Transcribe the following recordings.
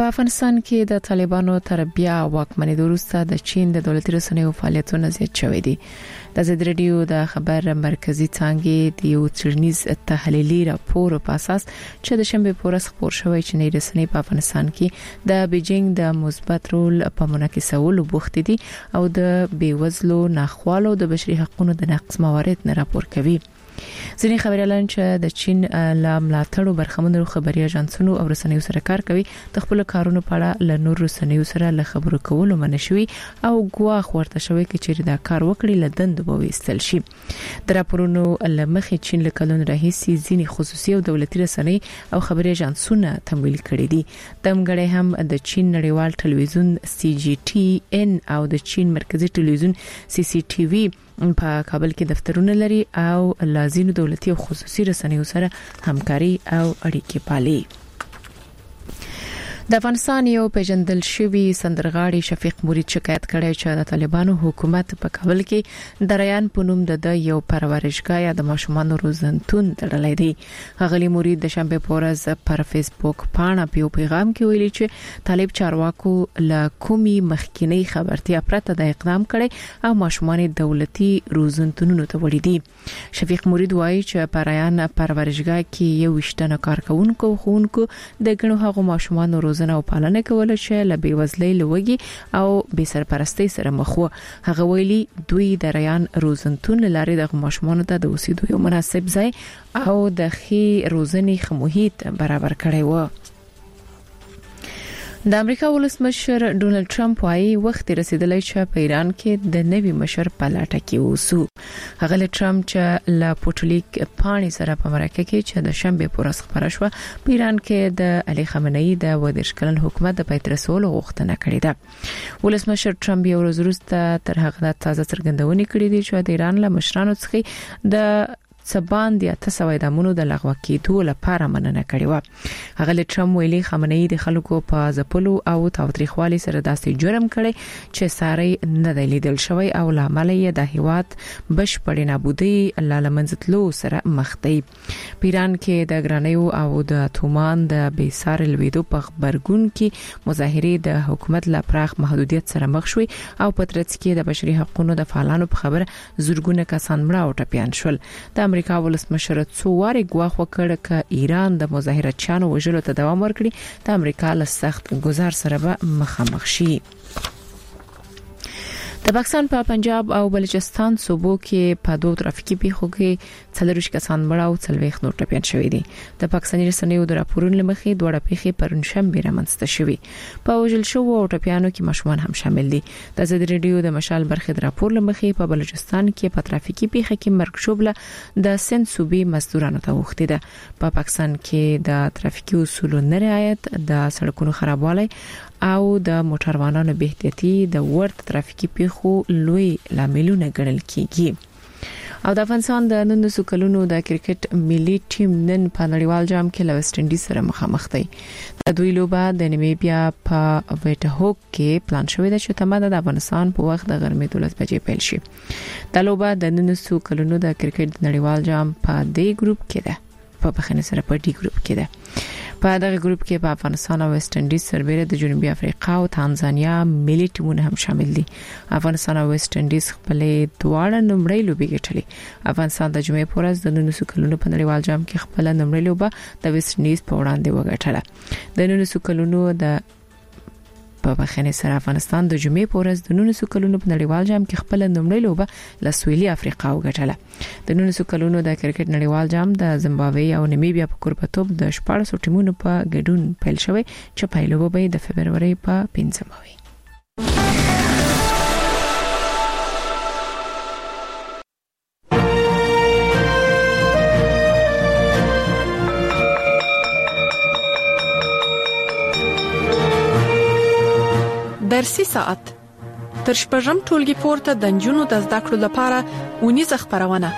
په افغانستان کې د طالبانو تر بیا واکمنۍ وروسته د چین د دولتي رسنیو فعالیتونه زیات شوي دي. د ازادي رادیو د خبر مرکزی څانګې د یو څېړنیز تحلیلي راپور په اساس چې د شنبه په ورځ خبر شوی چې نه رسنۍ په افغانستان کې د بیجینګ د مثبت رول په منعکسولو بوخت دي او د بیوزلو ناخوالو د بشري حقوقو د نقض موارد نه راپور کوي. ځینې خبريالان چې د چین له ملاتړو برخمنو خبري اژانسونو او رسنیو سره کار کوي د خپل کارونو په اړه له نور رسنیو سره له خبرو کولو منشوي او ګواښ ورته شوی چې دا کار وکړي لدند به وستل شي. د راپورونو لمخې چین له کلونو راهیسې ځینې خصوصي او دولتي رسنۍ او خبري اژانسونه تمویل کړي دي. دمګړی هم د چین نړیوال ټلویزیون CGTN او د چین مرکزی ټلویزیون CCTV په کابل کې دفترونه لري او لازم دولتي او خصوصي رسنیو سره همکاري او اړیکې پالي. د افغانستان یو پیژندل شوی سندرغاړي شفیق مرید شکایت کړی چې د طالبانو حکومت په کابل کې د ریان په نوم د یو پرورشګاه یا د ماشومان روزنتون تړلې دی. غلی مرید د شنبه په ورځ پر فیسبوک باندې په پیغام کې ویلي چې طالب چارواکو له کومي مخکینی خبرتیا پرته د اقدام کړي او ماشومان دولتي روزنتونونو ته وړي دي. شفیق مرید وایي چې پر ریان پرورشګاه کې یو وشتنه کارکونکو خونکو د ګڼو هغو ماشومان او پالنه کول چې له بیوزلۍ لوګي او بې سرپرستی سره مخ وو. هغه ویلي دوی د ریان روزنتون لاري د ماشومانو ته د اوسېدو یو مناسب ځای او د خې روزنې خموهیت برابر کړی و. د امریکا ولسمشر ډونالد ټرمپ وايي وخت رسیدلی چې په ایران کې د نوي مشر په لټه کې اوسو. هغه ټرمپ چې لا پوټلیک پانی سره په مرکه کې چې د شنبه په ورځ خبره شو په ایران کې د علي خامنه‌ای د ودرشکلن حکومت د پیترسولو غوښتنه کړې ده. ولسمشر ټرمپ یو ورځ وروسته تر هغه تازه څرګندونې کړې دي چې د ایران له مشرانو څخه د سبان د 800 دامونو د لغوه کېدو لپاره مننه کړې و. هغه ټرمپ ویلي خامنه‌ای د خلکو په ځپلو او تاوتریخوالي سره داسې جرم کړي چې ساري نه دی لیدل شوی او لامل یې د هیواد بشپړ نابودي لامنځتلو سره مخ دی. پیران کې د ګرانیو او د تومان د بیسار لویدو په خبرګون کې مظاهره د حکومت لا پراخ محدودیت سره مخ شوي او په ترڅ کې د بشري حقوقو د فعالانو په خبره زورګونه کسان مړه او ټپيان شول. د امریکا ولسمشر څو واري ګواښ وکړ چې ایران د مظاهرچیانو وژلو ته دوام ورکړي د امریکا له سخت گزار سره به مخامخ شي. د پاکستان په پنجاب او بلوچستان صوبو کې په دوه ترافیکي پیښو کې 40 کسان مړه او 40 نور ټپيان شوي دي. د پاکستاني رسنیو د راپورونو لمخې دوه پیښې پرونشنبه رامنځته شوي. په وژل شو او ټپيانو کې ماشومان هم شامل دي. د ازادي رادیو د مشال برخې د راپور لمخې په بلوچستان کې په ترافیکي پیښه کې مرګ شوبله د سند صوبې مزدورانو ته وخته ده. په پاکستان کې د ترافیکي اصولو نه رعایت، د سړکونو خرابوالی او د موټروانانو بې احتیاطي د ورته ترافیکي پیښو لوی لاملونه ګڼل کیږي. او د افغانستان د 19 کلونو د کرکټ ملي ټیم نن په نړیوال جام کې له ویسټ انډیز سره مخامخ دی. د دوی لوبه د نیمیبیا په ویټهوک کې پلان شوې ده چې تماده د افغانستان په وخت د غرمې 12 بجې پیل شي. د لوبه د 19 کلونو د کرکټ نړیوال جام په دې ګروپ کې ده. په بخنه سره په ډي ګروپ کې ده. په دغه ګروپ کې په افغانستان او ویسټ انډیز سربېره د جنوبي افریقا او تانزانیا ملي ټیمونه هم شامل دي. افغانستان او ویسټ انډیز خپل دواړه نمبرې لوبې ګټلې. افغانستان د جمعې په ورځ د 19 کلونو په نړیوال جام کې خپل نمبرې لوبه د ویسټ انډیز په وړاندې وګټله. د 19 کلونو د په بخنه سره افغانستان د جمعې په ورځ د 19 کلونو په نړیوال جام کې خپل نمبرې لوبه له سویلي افریقا وګټله. د 19 کلونو د کرکټ نړیوال جام د زیمبابوې او نمیبیا په کوربتوب د 14 ټیمونو په ګډون پیل شوی چې پیلوبه به د فبرवरी په 15 وي. درسي ساعت تر شپږم ټولګي پورته د نجونو د زده کړو لپاره ونیزه خبرونه.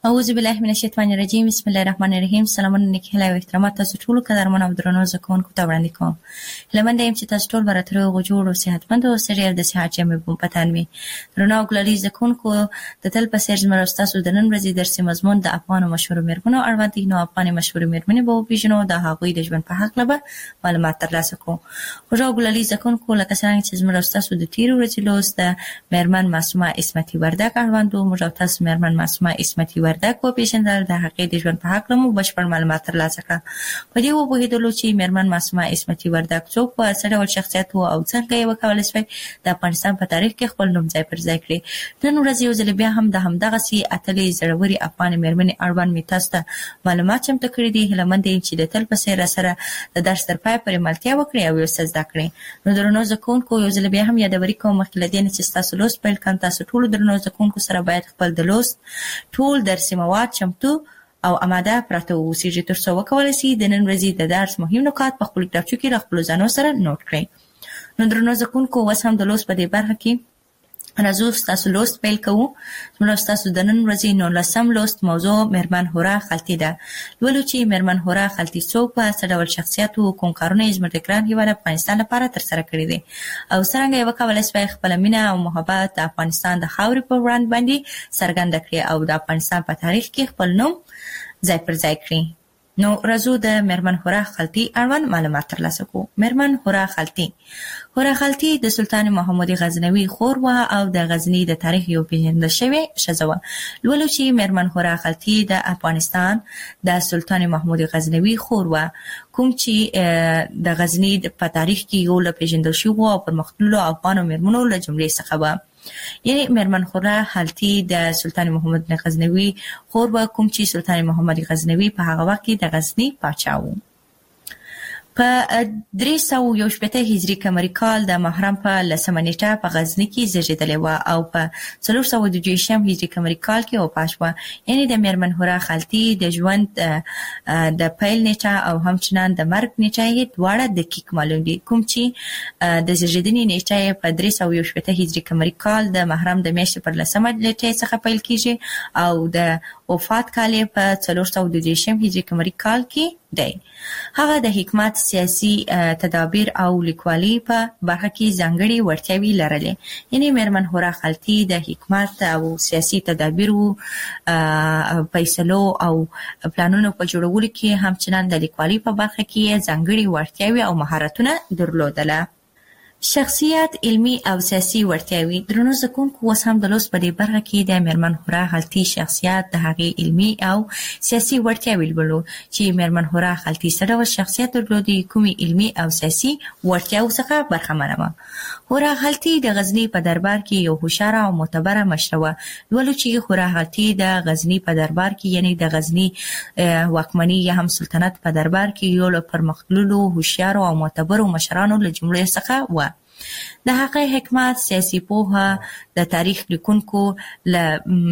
اعوذ بالله من الشیطان الرجیم. بسم الله الرحمن الرحیم. سلامونه نیک هیله او احترامات تاسو ټول قدرمن او درنو زکونکو ته وړاندې کوم. لمن دیم چې تاسو ټول براتر او جوړ او صحتمند او سره د صحت جامې په پتان وي. درنو ګلالي زکونکو د تل په سر زموږ تاسو د نن ورځې درسي مضمون د افغان مشهور میرمنو اړوند دي. نو افغان مشهور میرمنې به پیژنو د هغوی د ژوند په حق لپاره معلومات ترلاسه کوو. خو ګلالي زکونکو لکه څنګه چې زموږ تاسو د تیر ورځې لوست د میرمن معصومه اسمتي وردک اړوند موږ تاسو میرمن معصومه اسمتي وردک په پیژندل د هغې د ژوند په هکله مو بشپړ معلومات ترلاسه کړه. په دې وپوهېدلو چې میرمن معصومه اسمتي وردک څوک وه، څه ډول شخصیت و او څنګه یې وکولی شوی د افغانستان په تاریخ کې خپل نوم ځای پر ځای کړي. نن ورځ یو ځل بیا هم د همدغسې اتلې زړورې افغانې میرمنې اړوند مې تاسو ته معلومات چمتو کړي دي. هیله مند یم چې د تل په څېر راسره د درس تر پایه پورې ملتیا وکړئ او یو څه زده کړئ. نو درنو زده کوونکو یو ځل بیا هم یادوري کوم مخکې له دې نه چې ستاسو لوست پیل کړم، تاسو ټولو درنو زده کوونکو سره باید خپل د لوست ټول درسي مواد چمتو او اماده پراته واوسیږي تر څو وکولی شي د نن ورځې د درس مهم نکات په خپلو کتابچو کې له خپلو ځانو سره نوټ کړئ. نو درنو زده کوونکو اوس هم د لوست په دې برخه کې راځو ستاسو لوست پیل کوو. زموږ ستاسو د نن ورځې 19 لوست موضوع میرمن هورا خلطي ده. لولو چې میرمن هورا خلطي څوک وه، څه ډول شخصیت و، کوم کارونه یې زموږ د ګران هېواد افغانستان لپاره ترسره کړي دي او څرنګه یې وکولی شوی خپله مینه او محبت د افغانستان د خاورې په وړاندې باندې څرګنده کړي او د افغانستان په تاریخ کې خپل نوم ځای پر ځای کړي. نو راځو د میرمن هورا خلطي اړوند معلومات ترلاسه کوو. میرمن هورا خلطي د سلطان محمود غزنوي خور وه او د غزني د تاریخ یو پیژندل شوې ښځه وه. لولو چې میرمن هورا خلطي د افغانستان د سلطان محمود غزنوي خور وه، کوم چې د غزني په تاریخ کې یو له پیژندل شویو او پرمختللو افغانو میرمنو له جملې څخه وه. یعنی میرمن هورا خلطي د سلطان محمود غزنوي خور وه، کوم چې سلطان محمود غزنوي په هغه وخت کې د غزني پاچا و. په 361 هجري قمري کال د محرم په 10مه نیټه په غزني کې زیږېدلې وه او په 422 هجري قمري کال کې وفات شوه. یعنی د میرمن هورا خلطي د ژوند د پیل نیټه او همچنان د مرګ نیټه یې دواړه دقیق معلوم دي، کوم چې د زیږېدنې نیټه یې په 361 هجري قمري کال د محرم د میاشتې پر 10مه نیټې څخه پیل کیږي او د وفات کال یې په 422 هجري قمري کال کې دی. هغه د حکمت، سیاسي تدابیر او لیکوالي په برخه کې ځانګړي وړتیاوې لرلې. یعنی میرمن هورا خلطي د حکمت او سیاسي تدابیرو، فیصلو او پلانونو په جوړولو کې همچنان د لیکوالي په برخه کې ځانګړي وړتیاوې او مهارتونه درلودله. شخصیت، علمي او سیاسي وړتیاوې. درنو زده کوونکو اوس هم د لوست په دې برخه کې د میرمن هورا خلطي شخصیت، د هغې علمي او سیاسي وړتیاوې لولو چې میرمن هورا خلطي څه ډول شخصیت درلودي، کومې علمي او سیاسي وړتیاوو څخه برخمنه وه. هورا خلطي د غزني په دربار کې یو هوښیاره او معتبره مشره وه. لولو چې هورا خلطي د غزني په دربار کې یعنی د غزني واکمني یا هم سلطنت په دربار کې یو له پرمختللو هوښیارو او معتبرو مشرانو له جملې څخه وه. د هغه حکمت، سیاسي پوهه د تاریخ لیکونکو له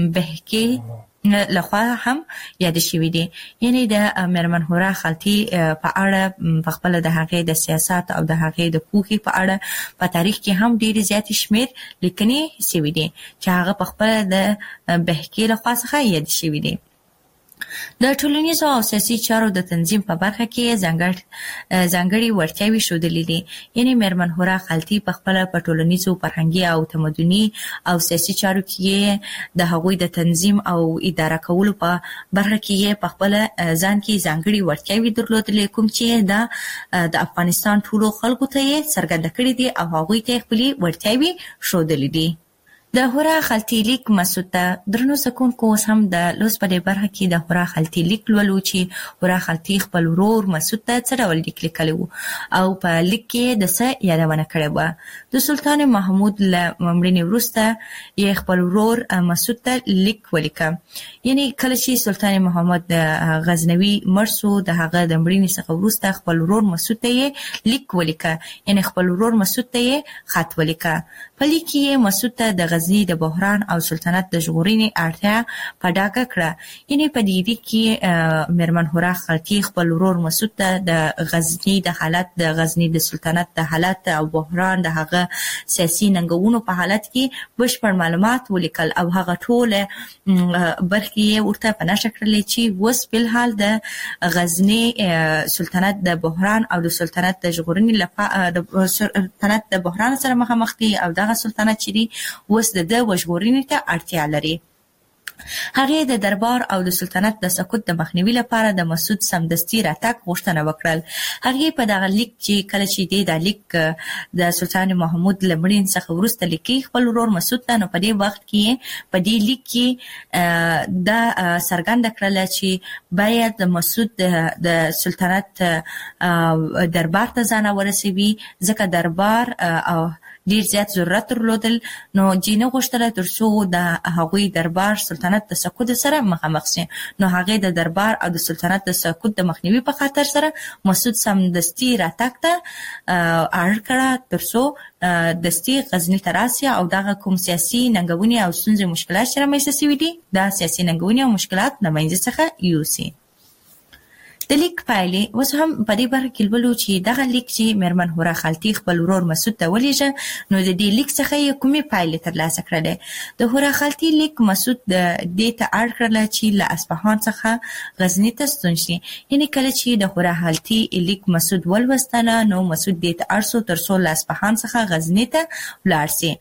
بهکې لخوا هم یاد شوي دي. یعنی د میرمن هورا خلطي په اړه په خپله د هغې د سیاست او د هغې د پوهې په اړه په تاریخ کې هم ډېرې زیاتې شمېر لیکنې شوي دي چې هغه په خپله د بهکې لخوا څخه یاد شوي دي. د ټولنیزو او سیاسي چارو د تنظیم په برخه کې ځانګړي وړتیاوې ښودلې دي. یعنی میرمن هورا خلطي په خپله په ټولنیزو، فرهنګي او تمدني او سیاسي چارو کې د هغوی د تنظیم او اداره کولو په برخه کې په خپله ځان کې ځانګړي وړتیاوې درلودلې، کوم چې د افغانستان ټولو خلکو ته یې څرګنده کړي دي او هغوی ته یې خپلې وړتیاوې ښودلې دي. د هورا خلطي لیک مسعود ته. درنو زده کوونکو اوس هم د لوست په دې برخه کې د هورا خلطي لیک لولو چې هورا خلطي خپل ورور مسعود ته څه ډول لیک لیکلی و او په لیک کې د څه یادونه کړې وه. د سلطان محمود له مړینې وروسته یې خپل ورور مسعود ته لیک ولیکه. یعنی کله چې سلطان محمود غزنوي مړ شو، د هغه د مړینې څخه وروسته خپل ورور مسعود ته یې لیک ولیکه. یعنی خپل ورور مسعود ته یې خط ولیکه. په لیک کې یې مسعود ته د غزنی د بحران او سلطنت د ژغورنې اړتیا په ډاګه کړه. یعنی په دې کې میرمن هورا خلتی خپل ورور مسعود ته د غزنی د حالت د غزنی د سلطنت د حالت او بحران د هغه سیاسي ننګونو په حالت کې بشپړ معلومات ولیکل او هغه ټول برخې ورته په نشه کړلې چې اوس په حال د غزنی سلطنت د بحران او د سلطنت د ژغورنې لپاره د سلطنت د بحران سره مخامخ دي او دغه سلطنت چې دی اوس د وژغورنې ته اړتیا لري. هغه د دربار او د سلطنت د سقوط د مخنیوي لپاره د مسعود سمدستي راتګ غوښتنه وکړل. هغه په دغه لیک چې کله چې د لیک د سلطان محمود لمړین څخه وروسته لیکي خپل ورور مسعود ته، نو په دې وخت کې په دې لیک کې د څرګنده کړل چې باید د مسعود د سلطنت دربار ته ځان ورسوي، ځکه دربار او ډیر زیات ضرورت درلودل. نو جینه غوښتله ترڅو د هغوی دربار سلطنت د سقوط سره مخامخ شي. نو هغه د دربار او د سلطنت د سقوط د مخنیوي په خاطر سره مسعود سمدستي راتګ ته اړ کړه ترڅو دستي غزنی ته راسي او دغه کوم سیاسي ننګونې او ستونزې مشکلات چې رامنځته شوي دي دا سیاسي ننګونې او مشکلات د منځ څخه یوسي. د لیک پایلې اوس هم په دې برخه کې لولو چې دغه لیک چې میرمن هورا خلتی خپل ورور مسعود ته ولېږه، نو د دې لیک څخه یې کومې پایلې ترلاسه کړلې. د هورا خلتی لیک مسعود د دې ته اړ کړل چې له اصفهان څخه غزنی ته ستون شي. یعنی کله چې د هورا خلتی لیک مسعود ولوستله، نو مسعود دې ته اړ شو ترڅو له اصفهان څخه غزنی ته ولاړ شي.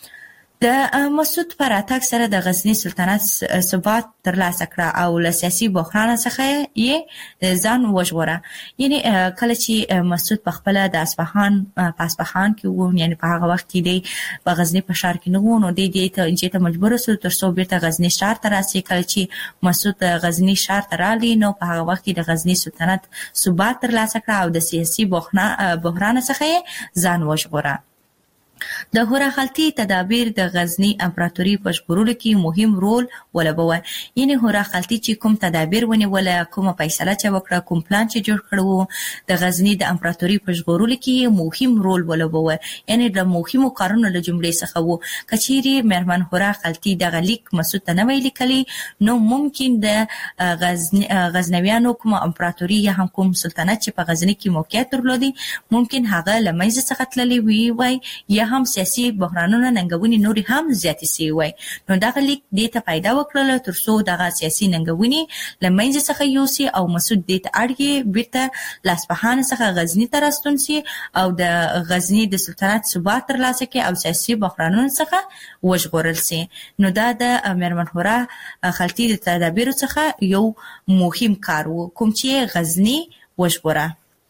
د مسعود پر راتګ سره د غزنی سلطنت ثبات ترلاسه کړ او له سیاسي بحران څخه یې ځان وژغوره. یعنی کله چې مسعود په خپل د اصفهان کې وو، یعنی په هغه وخت کې دی په غزنی په ښار کې نه وو، نو دې ته مجبور شو ترڅو بیرته غزنی ښار ته راسي. کله چې مسعود غزنی ښار ته رالی، نو په هغه وخت کې د غزنی سلطنت ثبات ترلاسه کړ او د سیاسي بحران څخه یې ځان وژغوره. د هورا خلتی تدابیر د غزنی امپراتوري په ژغورلو کې مهم رول ولوباوه. یعنی هورا خلتی چې کوم تدابیر ونیوله، کومه فیصله چې وکړه، کوم پلان چې جوړ کړو، د غزنی د امپراتوري په ژغورلو کې مهم رول ولوباوه. یعنی د مهمو کارونو له جملې څخه وو. کچيري میرمن هورا خلتی دغه لیک مسعود ته نه ویل کلی، نو ممکن د غزنویانو کوم امپراتوري یا هم کوم سلطنت چې په غزنی کې موقعیت درلودي، ممکن هغه له منځه څخه تللی وي یا هم سیاسي بحرانونه ننګونې نوري هم زیاتې شوي وای. نو دغه لیک دې ته پیدا وکړله ترڅو دغه سیاسي ننګونې له منځه څخه یوسي او مسعود دې ته اړ بیرته له اصفهان څخه غزنی ته راستون شي او د غزنی د سلطنت ثبات ترلاسه کړي او سیاسي بحرانونو څخه وژغورل شي. نو دا د میرمن هورا خلتی د تدابیرو څخه یو مهم کار و، کوم چې غزنی وژغوره.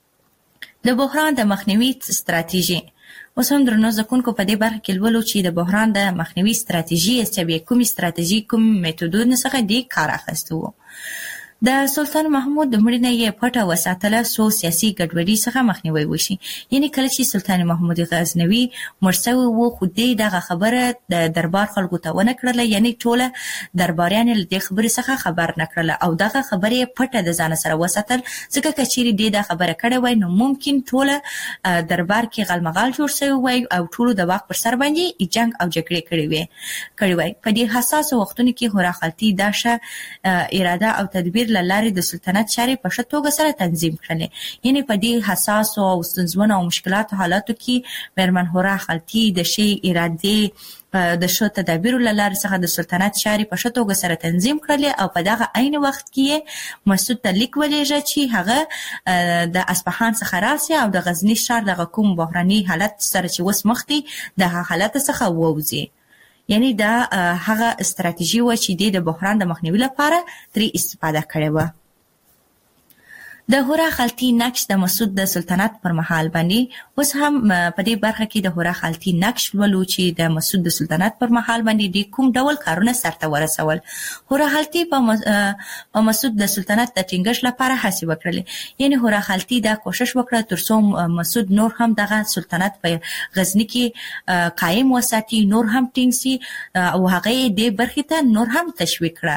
د بحران د مخنیوي ستراتیژي اوس هم درنو زکونکو په دې برخه کې لولو چې د بحران د مخنیوي ستراتیژي چې کومې ستراتیژي کوم میتودونه څخه دی کار اخیستو. د سلطان محمود د مړینې یې پټه وساتله سو سیاسي ګډوډي څخه مخنیوي وشي. یعنی کله چې سلطان محمود غزنوي مړ شوی و، خو دې دغه خبره د دربار خلکو ته ونه کړله، یعنی ټوله درباریان له دې خبرې څخه خبر نه کړله او دغه خبره یې پټه د ځان سره وساتل، ځکه کچېرې دې دا خبره کړې وای نو ممکن ټوله دربار کې غلمغال جوړ شوی وای او ټولو د واک پر سر باندې جنگ او جګړې کړې وای. په دې حساس وختونو کې هورا خلتی دا اراده او تدبیر لارې د سلطنت چارې په ښه توګه سره تنظیم کړلې. یعنی په دې حساس او ستونزمنو او مشکلاتو حالاتو کې میرمن هورا خلتی د شی اراده د ښه تدابیرو لارې څخه د سلطنت چارې په ښه توګه سره تنظیم کړلې او په دغه عین وخت کې مسعود ته لیک ولېږه چې هغه د اصفهان څخه راسي او د غزنی ښار دغه کوم بحراني حالت سره چې اوس مخ دی د حالت څخه ووځي. یعنی دا هغه استراتیژي و چې د بحران د مخنیوي لپاره ترې استفاده کړې و. د هورا خلتی نقش د مسعود د سلطنت پر مهال باندې اوس هم په دې برخه کې د هورا خلتی نقش ولو چې د مسعود د سلطنت پر مهال باندې د کوم ډول کارونه سرته ورسول. هورا خلتی په مسعود د سلطنت د ټینګښت لپاره هڅې وکړلې. یعنی هورا خلتی دا کوشش وکړه ترڅو مسعود نور هم دغه سلطنت په غزنی کې قائم وساتي، نور هم ټینګ شي او هغه دې برخې ته نور هم تشویق کړه.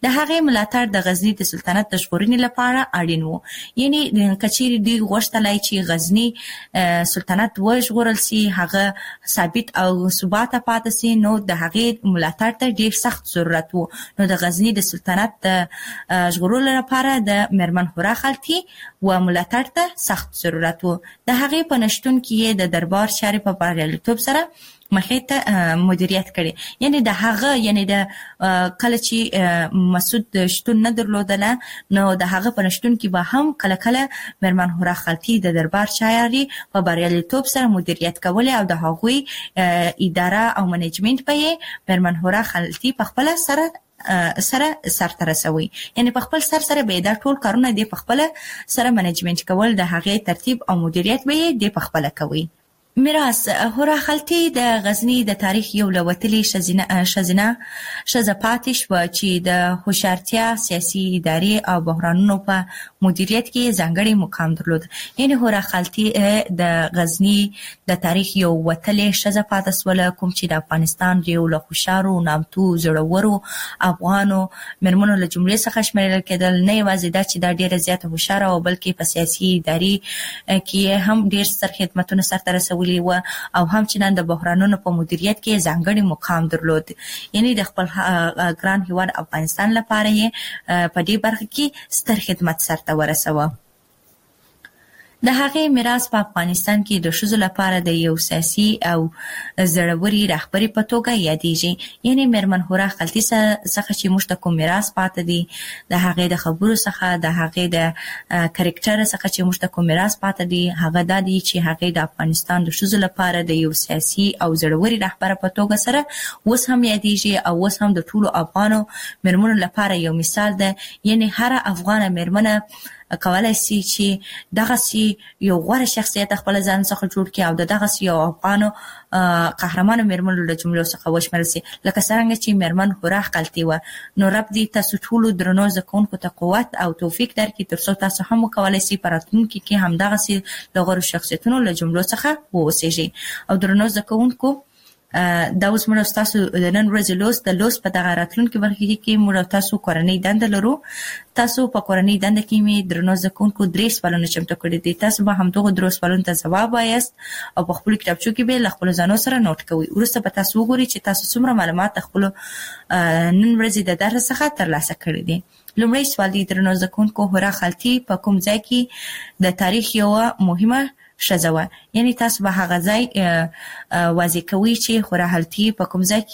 د هغې ملاتړ د غزنی د سلطنت د ژغورنې لپاره اړین و. یعنی کچېری دی غوښتلای چې غزنی سلطنت وژغورل سي، هغه ثابت او ثبات پاتې سي، نو د هغې ملاتړ ته ډیر سخت ضرورت وو. نو د غزنی د سلطنت د ژغورلو لپاره د میرمن هورا خلطي و ملاتړ ته سخت ضرورت وو. د هغې په نشتون کې د دربار چارې په بریالیتوب سره مخې ته مدیریت کړي. یعنی د هغه د کله چې مسعود شتون نه درلودله، نو د هغه په نشتون کې به هم کله کله میرمن هورا خلطي د دربار چارې په بریالیتوب سره مدیریت کولې او د هغوی اداره او منیجمنت په میرمن هورا خلطي په خپل سره رسوي. یعنی په خپل سره به دا ټول کارونه دی په خپل سره منیجمنت کول، د هغې ترتیب او مدیریت به دی په خپل کوي. میراث هورا خلطي د غزنی د تاریخ یو لوتلې ښځه پاتې شوه چې د هوښیارتیا، سیاسي، اداري او بحرانونو په مدیریت کې ځانګړی مقام درلود. یعنی هورا خلطي د غزنی د تاریخ یو وتلې ښځه پاتې شوه، کوم چې د افغانستان یو له هوښیارو، نامتو، زړورو افغانو میرمنو له جملې څخه شمیرل کېدل. نه یوازې دا چې دا ډیره زیاته هوښیاره او بلکې په سیاسي، اداري کې هم ډیر ستر خدمتونه سرته رسولي و او هم چې نن د بحرانونو په مدیریت کې ځانګړی مقام درلود. یعنی د خپل ګران هیواد افغانستان لپاره یې په دې برخه کې ستر خدمت سرته ورسوه. د هغې میراث په افغانستان کې د ښځو لپاره د یو سیاسي او زړوري رهبري په توګه یادېږي. یعنی میرمن هورا خلطي څخه چې موږ ته کوم میراث پاتې دی، د هغې د خبرو څخه، د هغې د کرکټر څخه چې موږ ته کوم میراث پاتې دی، هغه دا دی چې هغې د افغانستان د ښځو لپاره د یو سیاسي او زړوري رهبر په توګه سره اوس هم یادېږي او اوس هم د ټولو افغانو میرمنو لپاره یو مثال ده. یعنی هر افغانه میرمنه کولای شي چې دغه یو غوره شخصیت خپل ځان څخه جوړ کړي او دغه یو افغانو قهرمانو میرمنو له جملو څخه وشمېرل شي، لکه څنګه چې میرمن هورا خلطي و. نو رب دې تاسو ټولو درنو زده کوونکو ته قوت او توفیق درکړي ترڅو تاسو هم وکولای شئ په راتلونکي کې هم دغه له غوره شخصیتونو له جملو څخه واوسېږئ. او درنو زده کوونکو، دا اوس موږ تاسو د نن ورځې د لوست په دغه راتلونکي برخه کې موږ تاسو کورنۍ دنده لرو. تاسو په کورنۍ دنده کې مې درنو زده کوونکو 3 سوالونه چمتو کړي دي. تاسو به همدغه 3 سوالونو ته ځواب وایاست او په خپل کتابچو کې به له خپل ځانو سره نوٹ کوئ. وروسته به تاسو وګورئ چې تاسو څومره معلومات خپل نن ورځې د درس څخه ترلاسه کړي دي. لومړی سوال دی، درنو زده کوونکو، هورا خلطي په کوم ځای کې د تاریخ یو مهمه ښځه وه؟ یعنی تاسو به هغه ځای واضح کوئ چې هورا خلطي په کوم ځای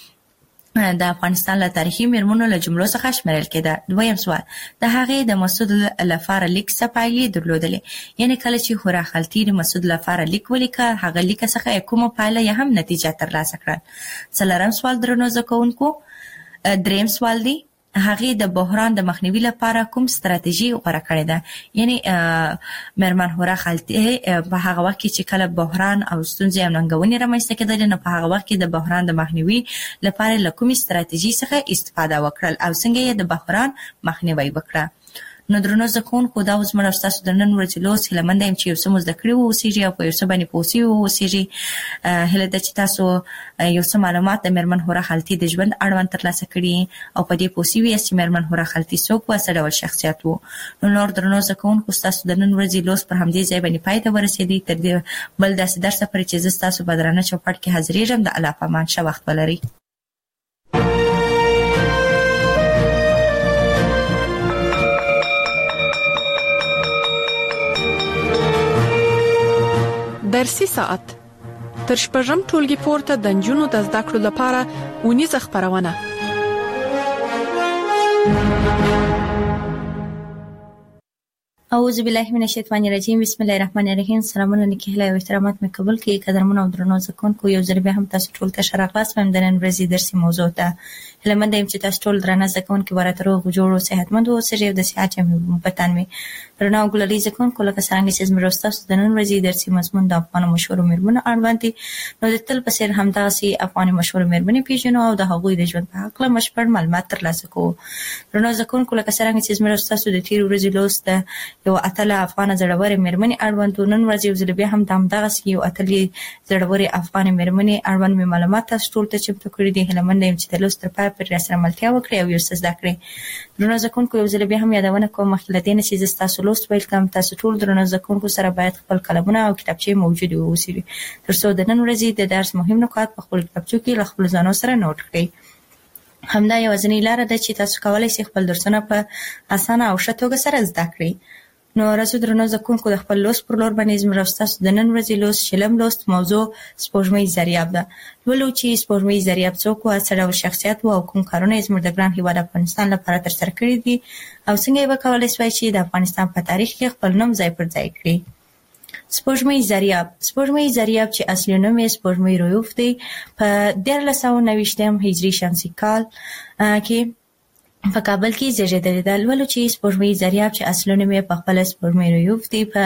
کې د افغانستان له تاریخي میرمنو له جملو څخه شمیرل کېده. دویم سوال، د هغې د مسعود لپاره لیک څه پایلې درلودلې؟ یعنی کله چې هورا خلطي د مسعود لپاره لیک ولیکه، هغه لیک څخه کومه پایله یا هم نتیجه ترلاسه کړه؟ څلورم سوال، درنو زده کوونکو، دریم سوال دی، هغې د بحران د مخنیوي لپاره کوم ستراتیژي غوره کړې ده؟ یعنی میرمن هورا خلطي په هغه وخت کې چې کله بحران او ستونزې او ننګونې رامنځته کېدلې، نو په هغه وخت کې د بحران د مخنیوي لپاره له کومې ستراتیژي څخه استفاده وکړل او څنګه یې د بحران مخنیوی وکړه؟ نو درنو زده کوونکو، دا اوس موږ ستاسو د نن ورځې لوست هیله منده یم چې یو څه مو زده کړي واوسېږي او په یو څه باندې پوه شوي واوسېږي. هیله ده چې تاسو یو څه معلومات د میرمن هورا خلطي د ژوند اړوند ترلاسه کړي او په دې پوه شوي یاست چې میرمن هورا خلطي څوک وه، څه ډول شخصیت و. نو نور درنو زده کوونکو، ستاسو د نن ورځې لوست پر همدې ځای باندې پای ته ورسېدی. تر دې بل داسې درسه پورې چې زه ستاسو په درانه چوپړ کې حاضرېږم، د الله په امان. ښه وخت ولرئ. درسي ساعت تر شپږم ټولګي پورته د نجونو د زده کړو لپاره ونیزه خبرونه. اعوذ بالله من الشیطان الرجیم، بسم الله الرحمن الرحیم. سلامونه نکهله او احترامات مې قبول کړئ. قدرمن او درنو زده کوونکو، یو ځل بیا هم تاسو ټول ته ښه راغلاست د نن ورځې درسي موضوع ته. هیله منده یم چې تاسو ټول درانه زده کوونکي به راته روغ جوړ او صحتمند اوسئ او د صحت په تن وي. درنو او ګلالي زده کوونکو، لکه څرنګه چې زموږ ستاسو د نن ورځې درسي مضمون د افغانو مشهورو میرمنو اړوند دی، نو د تل په څېر همداسې افغاني مشهورو میرمنې پیژنو او د هغوی د ژوند په هکله بشپړ معلومات ترلاسه کوو. درنو زده کوونکو، لکه څرنګه چې زموږ ستاسو د تېرې ورځې لوست یو اتل افغان زړورې مېرمنې اړوند نن ورځ یو ځل بیا هم دغه یو اتل زړورې افغان مېرمنې اړوند مې معلومات تاسو ټول ته چمتو کړي دي. هیله منم چې د لوست تر پای پورې راسره ملتیا وکړي او یو څه زده کړي. درنو زده کوونکو یو ځل بیا هم یادونه کوم مخکې له دې نه چې زه تاسو لوست پیل کوم تاسو ټول درنو زده کوونکو سره باید خپل قلمونه او کتابچې موجود واوسي ترڅو د نن ورځې د درس مهم نکات په خپل کتابچو کې له خپل ځانو سره نوٹ کړئ. همدا یوازینۍ لاره ده چې تاسو کولای شئ خپل درسونه په اسانه او ښه توګه سره زده کړئ. نو راځو درنو زده کوونکو د خپل لوست پر لور باندې زموږ تاسو د نن ورځې لوست شلم لوست موضوع سپوږمۍ زریاب ده. ولو چې سپوږمۍ زریاب څوک و، څه ډول شخصیت و او کوم کارونه یې زموږ د ګران هیواد افغانستان لپاره ترسره کړي دي او څنګه یې وکولای شوای چې د افغانستان په تاریخ کې خپل نوم ځای پر ځای کړي. سپوږمۍ زریاب چې اصلي نوم یې سپوږمۍ رویوف دی په 1390 هجري شمسي کال کې په کابل کې زیږیدلی ده. ولو چې سپوږمۍ زریاب چې اصلي نوم یې په خپل سپوږمۍ رویوف دی په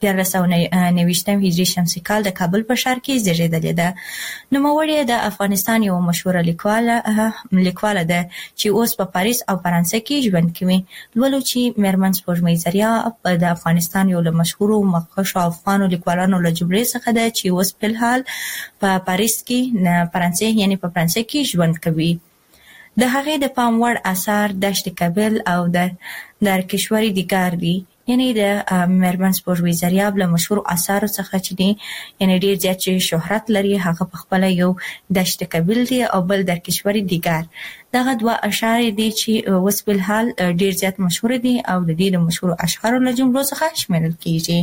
1390 هجري شمسي کال د کابل په ښار کې زیږیدلی ده. نوموړې د افغانستان یو مشهوره لیکواله ده چې اوس په پاریس او فرانسه کې ژوند کوي. ولو چې میرمن سپوږمۍ زریاب د افغانستان یو له مشهورو مخکښو افغانو لیکوالانو له جملې څخه ده چې اوس په الحال په پاریس کې په فرانسه کې ژوند کوي. د هغې د پام وړ اثار دشت کابل او در کشوری دیگر دي. یعنی د میرمن سپوږمۍ زریاب له مشهور اثارو څخه چې دي یعنی ډیر زیات شهرت لري هغه په خپل یو دشت کابل دی او بل در کشوری دیگر. دغه دوه اشعار دي چې اوس په الحال ډیر زیات مشهور دي او د دې مشهور اشعارو له جملو څخه شمیرل کیږي.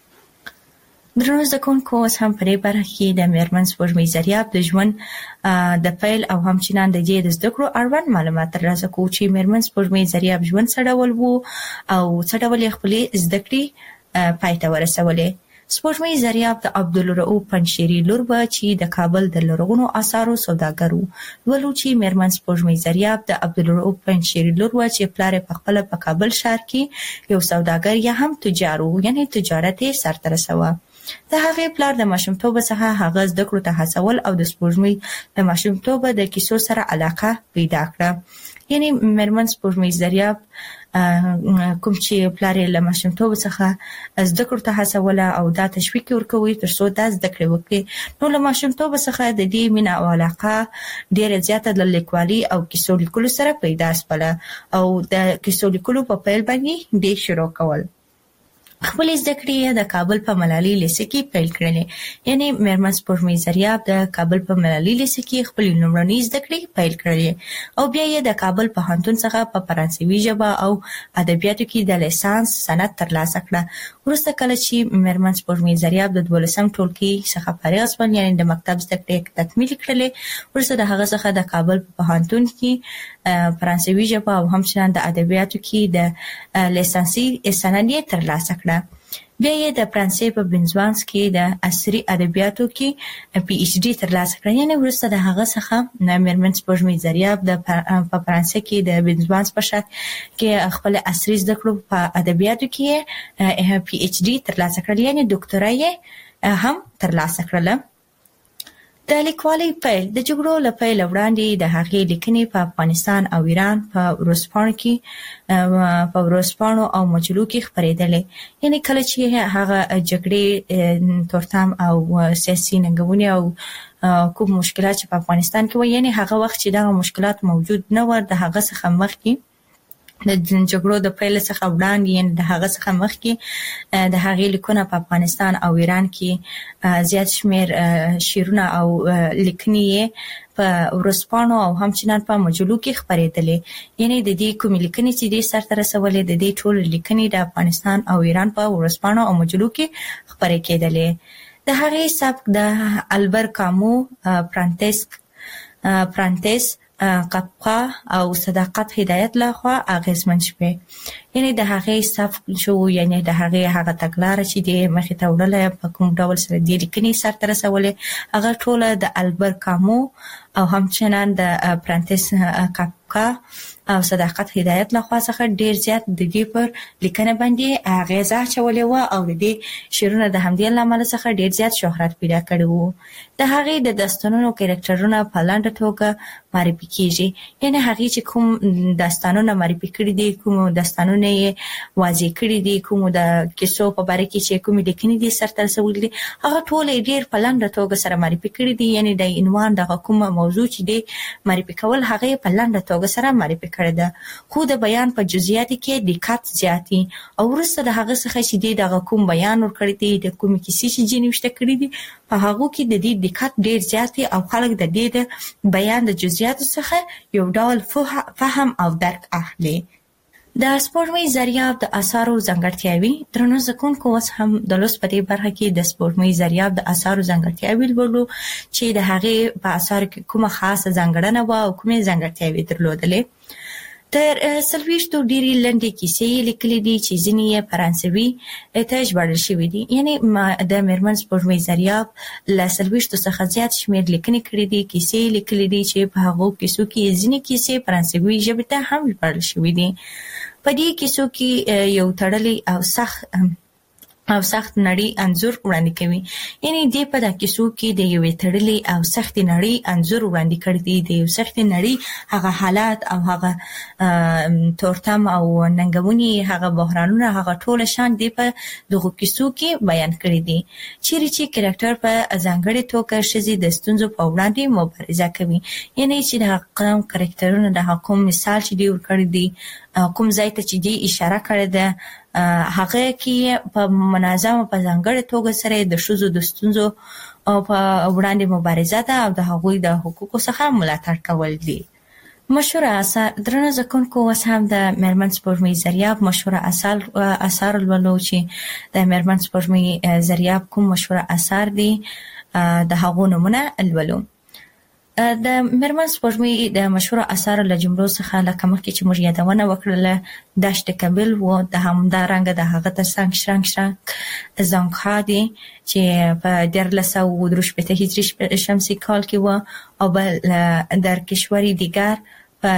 درنو زده کوونکو اوس هم په دې برخه کې د میرمن سپوږمۍ زریاب د ژوند د پیل او همچنان د دې د زده کړو اړوند معلومات ترلاسه کوو چې میرمن سپوږمۍ زریاب ژوند څه ډول و او څه ډول یې خپلې زده کړې پای ته ورسولې. سپوږمۍ زریاب د عبدالرؤف پنجشیري لور وه چې د کابل د لرغونو آثارو سوداګر و. ولو چې میرمن سپوږمۍ زریاب د عبدالرؤف پنجشیري لور وه چې پلار یې پخپله په کابل ښار کې یو سوداګر یا هم تجار و، یعنې تجارت یې سرته رسوه. د هغې پلار د ماشومتوبه څخه هغه زده کړو ته هڅول او د سپوږمۍ د ماشومتوبه د کیسو سره علاقه پیدا کړه. یعنی میرمن سپوږمۍ زریاب کوم چې پلار یې له ماشومتوبه څخه زده کړو ته هڅوله او دا تشویق ورکوي ترڅو دا زده کړې وکړي. نو له ماشومتوبه څخه د دې مینه او علاقه ډېره زیاته د لیکوالي او کیسو لیکلو سره پیدا شوله او د کیسو لیکلو په پیل باندې دې شروع کول. خپل زده کړې د کابل په ملالي لیسې کې پیل کړلې. یعنی میرمن سپوږمۍ زریاب د کابل په ملالي لیسې کې خپل لومړنۍ زده کړې پیل کړلې او بیا یې د کابل پوهنتون څخه په فرانسوي ژبه او ادبیاتو کې د لیسانس سند ترلاسه کړه. وروسته کله چې میرمن سپوږمۍ زریاب د 12م ټولګي څخه فارغ شوه یعنی د مکتب زده کړې تکمیل کړلې، وروسته د هغه څخه د کابل په پوهنتون کې فرانسوي ژبه او همچنان د ادبیاتو کې د لیسانسي سند یې ترلاسه کړه. بیا یې د فرانسې په بنزوانس کې د عصري ادبیاتو کې پی ایچ ډي ترلاسه کړه. یعنی وروسته د هغه څخه میرمن سپوږمۍ زریاب په فرانسې کې د بنزوانس په ښار کې خپل عصري زده کړو په ادبیاتو کې پی ایچ ډي ترلاسه کړل، یعنی ډاکټرا یې هم ترلاسه کړله. د لیکوالۍ پیل د جګړو له پیل وړاندې د هغې لیکنې په افغانستان او ایران په ورځپاڼو او مجلو کې خپرېدلې. یعنی کله چې هغه جګړې تورتم او سیاسي ننګونې او کوم مشکلات چې په افغانستان کې و، یعنی هغه وخت چې دغه مشکلات موجود نه و د هغه څخه مخکې د جګړو د پیل څخه وړاندې یعنی د هغه څخه مخکې د هغې لیکونه په افغانستان او ایران کې زیات شمیر شعرونه او لیکنې په ورځپاڼو او همچنان په مجلو کې خپرېدلې. یعنی د دې کومې لیکنې چې دې سرته رسولې د دې ټول لیکنې د افغانستان او ایران په ورځپاڼو او مجلو کې خپرې کېدلې. د هغې سبک د البر کامو پرانتس قبقه او صداقت هدایت لخوا اغیزمن شوه. یعنی د هغې سبک شو یعنی د هغې هغه تګلاره چې د مخې ته وړله په کوم ډول سره د لیکنې سرته رسولې هغه ټوله د البر کامو او همچنان د پرانتس کا او صداقت هدایت له خوا څخه ډیر زیات د دې پر لیکنه باندې غیزه چولې و او د دې شعرونه د همدې لامل څخه ډیر زیات شهرت پیدا کړی وو. د هغې د داستانونو کریکټرونه په لاندې توګه معرفي کیږي. یعنی هغې چې کوم داستانونه معرفي کړي دي، کوم داستانونه یې واضح کړي دي، کوم د کیسو په باره کې چې کوم لیکنې دي سرته رسولي دي، هغه ټول ډیر په لاندې توګه سره معرفي کړي دي. یعنی د عنوان د کوم موضوع چې دی معرفي کول هغه په لاندې توګه سره معرفي کړي ده، خو د بیان په جزئیاتو کې دقت زیاتی او وروسته د هغه څخه چې دی د کوم بیان ورکړي دي، د کوم کیسې چې جنوشته کړي دي، په هغه کې د دې دقت ډیر زیاتی او خلک د دې د بیان د جزئیاتو څخه یو ډول فهم او درک اخلي. د سپوږمۍ ذریاب د آثارو ځانګړتیاوي. درنو زکونکو اوس هم د لوست په دې برخه کې د سپوږمۍ ذریاب د آثارو ځانګړتیاوي لولو چې د هغې په آثارو کې کومه خاصه ځانګړنه و او کومې ځانګړتیاوي درلودلې. تر 40 ډېرې لنډې کیسې لیکلې دي چې ځینې یې فرانسوي ته ژباړل شوي دي. یعنی د میرمن سپوږمۍ ذریاب له 40 څخه زیات شمېر لیکنې کړې دي، کیسې لیکلې دي چې په هغو کیسو کې ځینې کیسې فرانسوي ژبې ته هم ژباړل شوي دي. په دې کیسو کې یو تړلی او سخت نړۍ انځور وړاندې کوي. یعنی دې په دا کیسو کې د یوې تړلې او سخت نړۍ انځور وړاندې کړی دی. د یو سخت نړۍ هغه حالات او هغه تورتم او ننګونې، هغه بحرانونه، هغه ټول شان دی په دغه کیسو کې بیان کړی دي. چیرې چې کریکټر په ځانګړې توګه ښځې د ستونزو په وړاندې مبارزه کوي. یعنی چې د کوم کریکټرونو د کوم مثال چې دی ورکړی دی، کوم ځای ته چې دی اشاره کړې ده، هغه کې په منظمه په ځانګړې توګه سره د ښځو د ستونزو په وړاندې مبارزه ده او د هغوی د حقوقو څخه ملاتړ کول دي. مشهوره اثار. درنو زکونکو اوس هم د میرمن سپوږمۍ ذریاب مشهوره اثار لولو چې د میرمن سپوږمۍ ذریاب کوم مشهوره اثار دي د هغو نومونه لولو. د میرمن سپوږمۍ د مشهوره اثارو له جملو څخه لکه مخکې چې موږ یادونه وکړله دشت کابل و، د همدارنګه د هغه ترڅنګ شرنګ زانګها دی چې په 1363 هجري شمسي کال کې و، او بل در کشوری دیگر په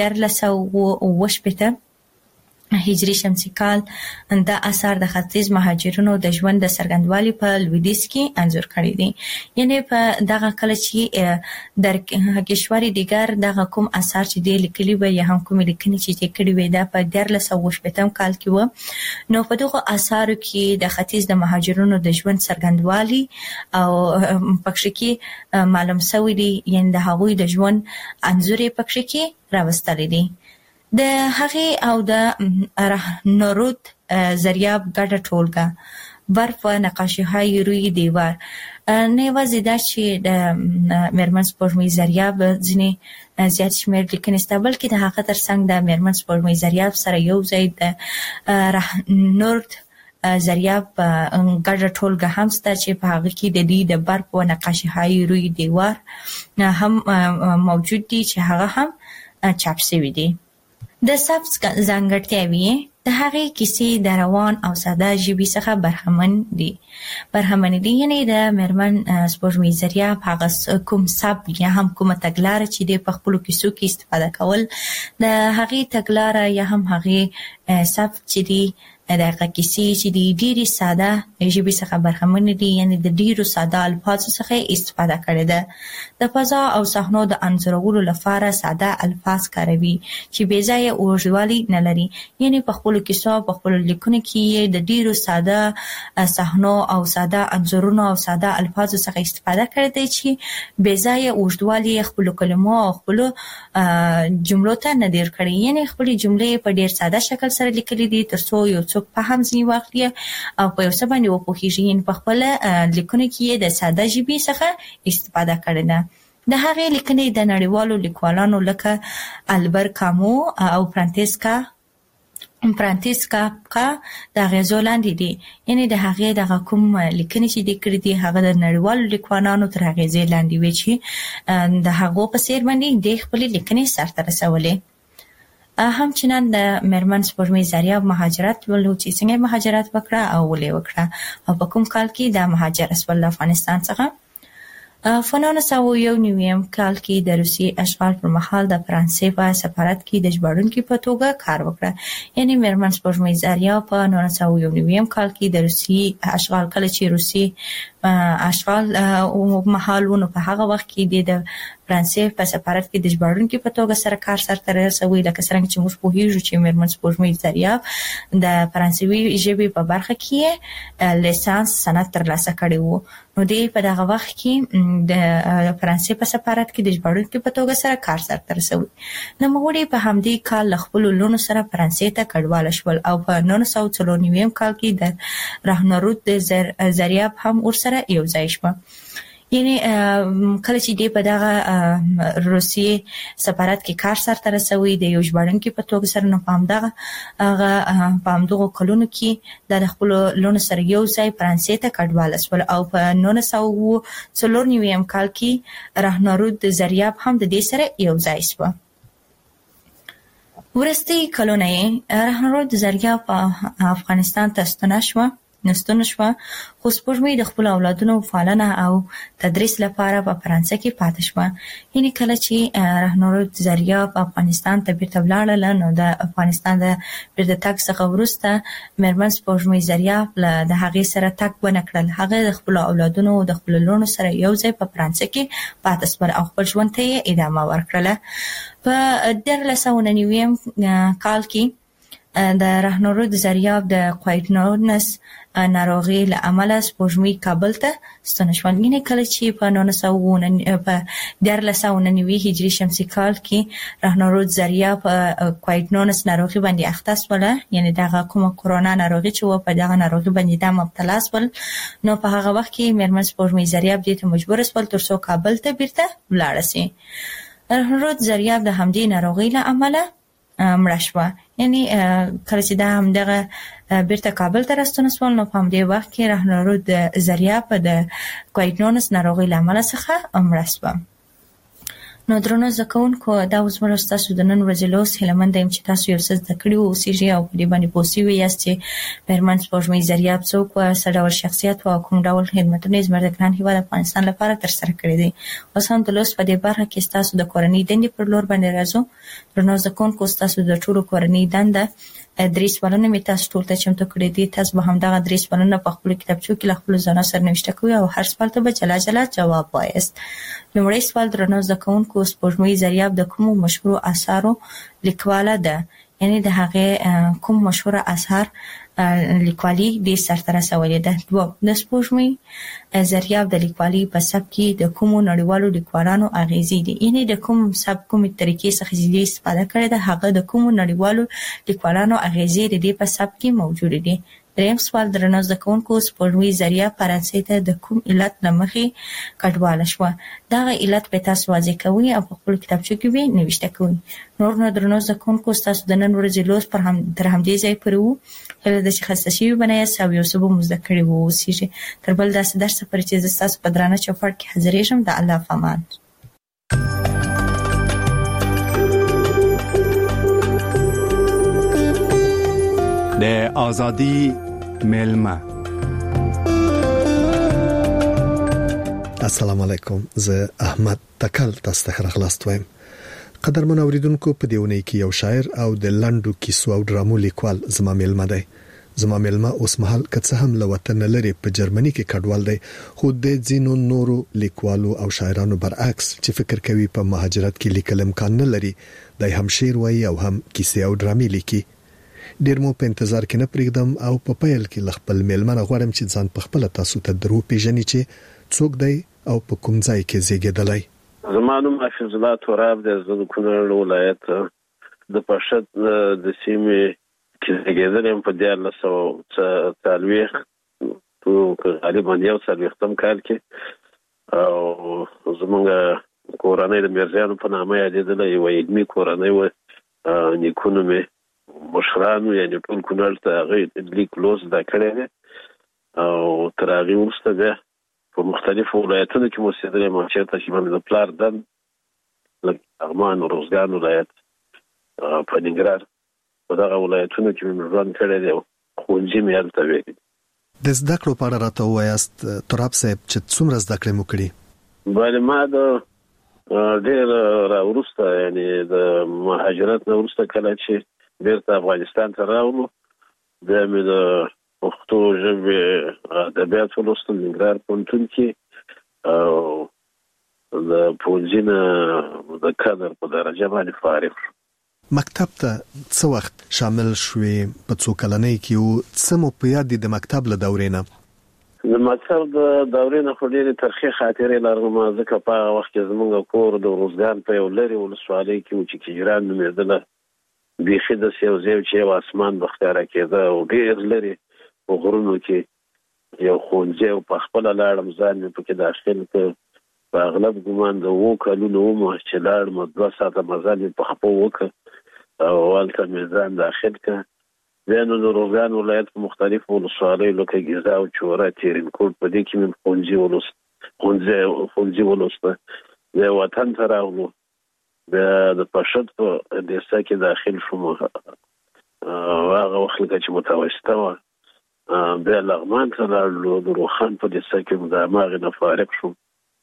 1380 هجري شمسي کال. دا اثر د ختیځ مهاجرونو د ژوند د څرګندوالي په لویدیځ کې انځور کړی دی. یعنی په دغه کله چې در کشوري دیگر دغه کوم اثر چې دی لیکلي و یا هم کوم لیکنې چې دی کړی وي دا په 1380 کال کې و. نو په دغه اثارو کې د ختیځ د مهاجرونو د ژوند څرګندوالي او پکښې کې معلوم شوی دی. یعنی د هغوی د ژوند انځور یې پکښې کې راوستلی دی. د هغې او د نورود ذریاب ګډه ټولګه برف و نقاشی‌های روی دیوار. نه یوازې دا چې د میرمن سپوږمۍ ذریاب ځینې زیات شمېر لیکنې شته، بلکې د هغه ترڅنګ د میرمن سپوږمۍ ذریاب سره یو ځای د نورد ذریاب ګډه ټولګه هم شته چې په هغه کې د دې د برف و نقاشی‌های روی دیوار هم موجود دي چې هغه هم چاپ شوي دي. د سبز ځانګړتیاوې. د هغې کیسې د روان او ساده ژبې څخه برخمن دي. یعنی د میرمن سپوږمۍ ذریاب هغه کوم سبک یا هم کومه تګلاره چې د په خپلو کیسو کې استفاده کول، د هغې تګلاره یا هم هغې سبک چې دی د هغه کیسې چې دی ډېرې ساده ژبې څخه برخمن دي. یعنی د ډېرو ساده الفاظو څخه استفاده کړې ده. د فضا او صحنو د انځورولو لپاره ساده الفاظ کاروي چې بې ځایه اوږدوالی نه لري. یعنی په خپلو کیسو په خپلو لیکنو کې د ډېرو ساده صحنو او ساده انځورونو او ساده الفاظو څخه استفاده کړې ده چې بې ځایه اوږدوالی خپلو کلمو او خپلو جملو ته نه دیر کړي. یعنی خپلې جملې په ډېر ساده شکل سره لیکلي دي ترڅو یو څوک په هم ځینې واخلي او په یو څه باندې وپوهېږي. یعنې په خپله لیکنو کې یې د ساده ژبې څخه استفاده کړې ده. د هغې لیکنې د نړیوالو لیکوالانو لکه البر کامو او فرانسیسکا د اغېزو لاندې دي. یعنې د هغې دغه کوم لیکنې چې دی کړي دي هغه د نړیوالو لیکوالانو تر اغېزې لاندې وي چې د هغو په څېر باندې د خپلې لیکنې سرته رسولې. همچنان د میرمن سپوږمۍ ذریاب مهاجرت ولو چې څنګه مهاجرت وکړه او ولې وکړه او په کوم کال کې د مهاجرت ول افغانستان څخه. په 1991 کال کې د روسي اشغال پر مهال د فرانسې په سفارت کې د ژباړونکو په توګه کار وکړ. یعنی میرمن سپوږمۍ زریا په 1991 کال کې د روسي اشغال کله چې روسي اشغال او محلونو په هغه وخت کې د فرانسې په سفارت کې د ژباړونکو په توګه سره کار سرته رسوي. لکه څنګه چې موږ پوهیږو چې میرمن سپوږمۍ زریا د فرانسوي ژبې په برخه کې لیسانس سند ترلاسه کړی وو. نو دې په دغه وخت کې د فرانسې په سفارت کې د ژباړونکو په توګه سره کار سرته رسوي. نوموړي په همدې کال له خپل لونو سره فرانسې ته کډوال شول او په 1994 کال کې د راهنرود زریاب هم ورسره یو ځای شو. یعنی کله چې دې په دغه روسي سفارت کې کار سرته رسوي د یو ژباړونکو په توګه سره، نو په همدغه کلونو کې د خپل لونو سره یو ځای فرانسې ته کډوال شول او په 1994 کال کې راهنرود زریاب هم د دې سره یو ځای شو. ورستي کلونه راهنرود زریاب په افغانستان ته ستنه شو، خو سپوږمۍ د خپل اولادونو پالنه او تدریس لپاره په فرانسه کې پاتې شو. یعنی کله چې راهنرود زریاب په افغانستان ته بیرته ولاړل، نو د افغانستان د بیرته تګ څخه وروسته میرمن سپوږمۍ زریاب د هغې سره تګ ونه کړل. هغه د خپل اولادونو د خپل لونو سره یو ځای په فرانسه کې پاتې شول او خپل ژوند ته یې ادامه ورکړه. په 1990 کال کې د راهنرود زریاب د کوایټنونس ناروغي له امله سپوږمۍ کابل ته ستنه شو. یعنی کله چې په 1990 هجري شمسي کال کې راهنرود زریاب کوایټنونس ناروغي باندې اخته شوله، یعنی دغه کومه کرونا ناروغي چې و په دغه ناروغي باندې د مبتلا شول. نو په هغه وخت کې میرمن سپوږمۍ زریاب دې ته مجبور شول ترڅو کابل ته بیرته ولاړ شي. راهنرود زریاب د همدې ناروغي له امله مړه شوه. یعنی کله چې دا همدغه بیرته کابل ته راستنه شول، نو په همدې وخت کې راهنرود زریاب د کوایټنونس ناروغي له امله څخه مړه شوه. نو درنو زده کوونکو، دا اوس موږ تاسو د نن ورځې لوست هیلمن یم چې تاسو یو څه زده کړي اوسئ او په دې باندې پوه شوي یاست چې میرمن سپوږمۍ زریاب څوک وه، څه ډول شخصیت وه او کوم ډول خدمتونه یې زموږ د ګران هېواد افغانستان لپاره ترسره کړي دي. اوس هم د لوست په دې برخه کې ستاسو د کورنۍ دندې پر لور باندې راځو. درنو زده کوونکو، ستاسو د ټولو کورنۍ دنده 3 سوالونه مې تاسو ټول ته چمتو کړي دي. تاسو به همدغه 3 سوالونه په خپل کتابچو کې له خپل ځانه سره نوشته کوئ او هر سوال ته به جلا جلا جواب وایاست. لومړی سوال درنو زده کوونکو، سپوږمۍ زریاب د کومو مشهورو آثارو لیکواله ده؟ یعنی د هغې کوم مشهوره آثار لیکوالي دې سرته رسولې ده. دوم، د سپوږمۍ زریاب د لیکوالي په سبک کې د کومو نړیوالو لیکوالانو اغیزې دي؟ یعنی د کوم سبک کومې طریقې څخه چې استفاده کړې ده، هغه د کومو نړیوالو لیکوالانو اغیزې د دې په سبک کې موجود دي. دریم سوال درنو زده کوونکو، سپوږمۍ زریاب فرانسې ته د کوم علت له مخې کډواله شوه؟ دغه علت به تاسو واضح کوئ او په خپلو کتابچو کې به نوشته کوئ. نور نو درنو زده کوونکو، ستاسو د نن ورځې لوست تر همدې ځای پورې وو. هیله ده چې خسته شوي به نه یاست او یو څه به مو زده کړي واوسیږي. تر بل داسې درسه پورې چې زه ستاسو په درانه چوپړ کې حاضرېږم، د الله په امان. د آزادی ملما. السلام علیکم، زه احمد تکل تاسو ته راغلاست وایم. قدرمن اوریدونکو، په دیونه کې یو شاعر او د لنډو کیسو او ډرامو لیکوال زما ملما دی. زما ملما اوس مهال کڅ هم له وطن لري په جرمني کې کډوال دی، خو د ځینو نورو لیکوالو او شاعرانو برعکس چې فکر کوي په مهاجرت کې لیکل امکان نه لري، دای هم شعر وایي او هم کیسې او ډرامې لیکي. ډیر مو په انتظار کې نه پرېږدم او په پیل کې خپل ملمنه غواړم چې ځان په خپل تاسو ته درو پیژني چې څوک دی او په کوم ځای کې زیږیدلی. زما نوم حافظ الله تراب دی، زه د کونړ ولایت د پشت د سیمې کې زیږیدلی په 1940 غالبا 1940 کال کې، او زمونږ کورنۍ د میرزیانو په نامه یادېدله. یوه علمي کورنۍ وه، نیکونو مې مشرانو یعنی ټول کونړ ته هغه لیک لوست زده کړی دی، او تر هغې وروسته بیا په مختلفو ولایتونو کې مو اوسېدلی یم، چېرته چې مې د پلار دند لکه لغمان، روزګان ولایت، په ننګرهار، په دغه ولایتونو کې مې ژوند کړی دی او ښوونځي مې هلته ویلي دي. د زده کړو په اړه راته ووایاست تراب صاحب چې څومره زده کړې مو کړي؟ باندې ما د ډېر راورسته یعنی د مهاجرت نه ورسته کله چې بیرته افغانستان ته راغلو د مې د پښتو ژبې ادبیات ولوستل ننګرهار پوهنتون کې او د پوهنځي د کادر په درجه باندې فارغ شوم. مکتب ته څه وخت شامل شوې په څو کلنۍ کې او څه مو په یاد دي د مکتب له دورې نه؟ د مکتب د دورې نه خو ډېرې ترخې خاطرې لرم ځکه په هغه وخت کې زموږ کور د روزګان په یو لرې ولسوالۍ کې و چې کجران نومېدله. بیخي داسې یو ځای چې یو اسمان به ښکاره کېده او ډېر لرې په غرونو کې یو ښوونځی او په خپله لاړم ځان مې پکې داخل کړ. په اغلب ګمان د 7 کلونو وم چې لاړم 2 ساعته مزل مې په خپو وکړ او هلته مې ځان داخل کړ. بیا نو د روزګان ولایت په مختلفو ولسوالیو لکه ګیزا او چوره تیرینکوټ په دې کې مې ښوونځي ولوسته. بیا وطن ته راغلو، بیا د پشد په دیسه کې داخل شوم. هغه وخت لکه چې متوسطه وه. بیا لغمان ته لاړلو، د روخان په دیسه کې د هماغې نه فارغ شوم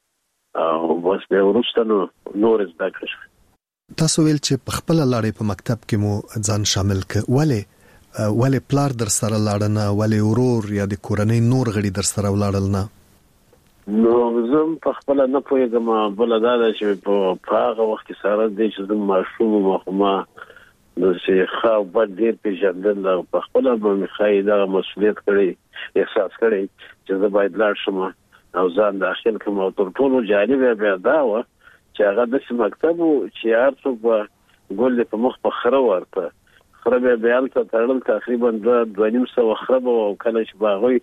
او بس بیا وروسته نو نور زده کړې شوې. تاسو ویل چې په خپله لاړې په مکتب کې مو ځان شامل کړ. ولې پلار در سره لاړ نه؟ ولې ورور یا د کورنۍ نور غړي در سره ولاړل نه؟ نو زه په خپله نه پوهېږم. بله دا ده چې په هغه وخت کې سره دی چې زه ماشوم وم، خو ما داسې ښه او بد ډېر پېژندل او په خپله به مې ښایي دغه مسؤلیت کړی، احساس کړی چې زه باید لاړ شم او ځان داخل کړم. او تر ټولو جالب بیا دا وه چې هغه داسې مکتب و چې هر څوک به ګل دې په مخ په خره ورته خره بیا هلته تړل تقریبا 2.5 خره به او کله چې به هغوی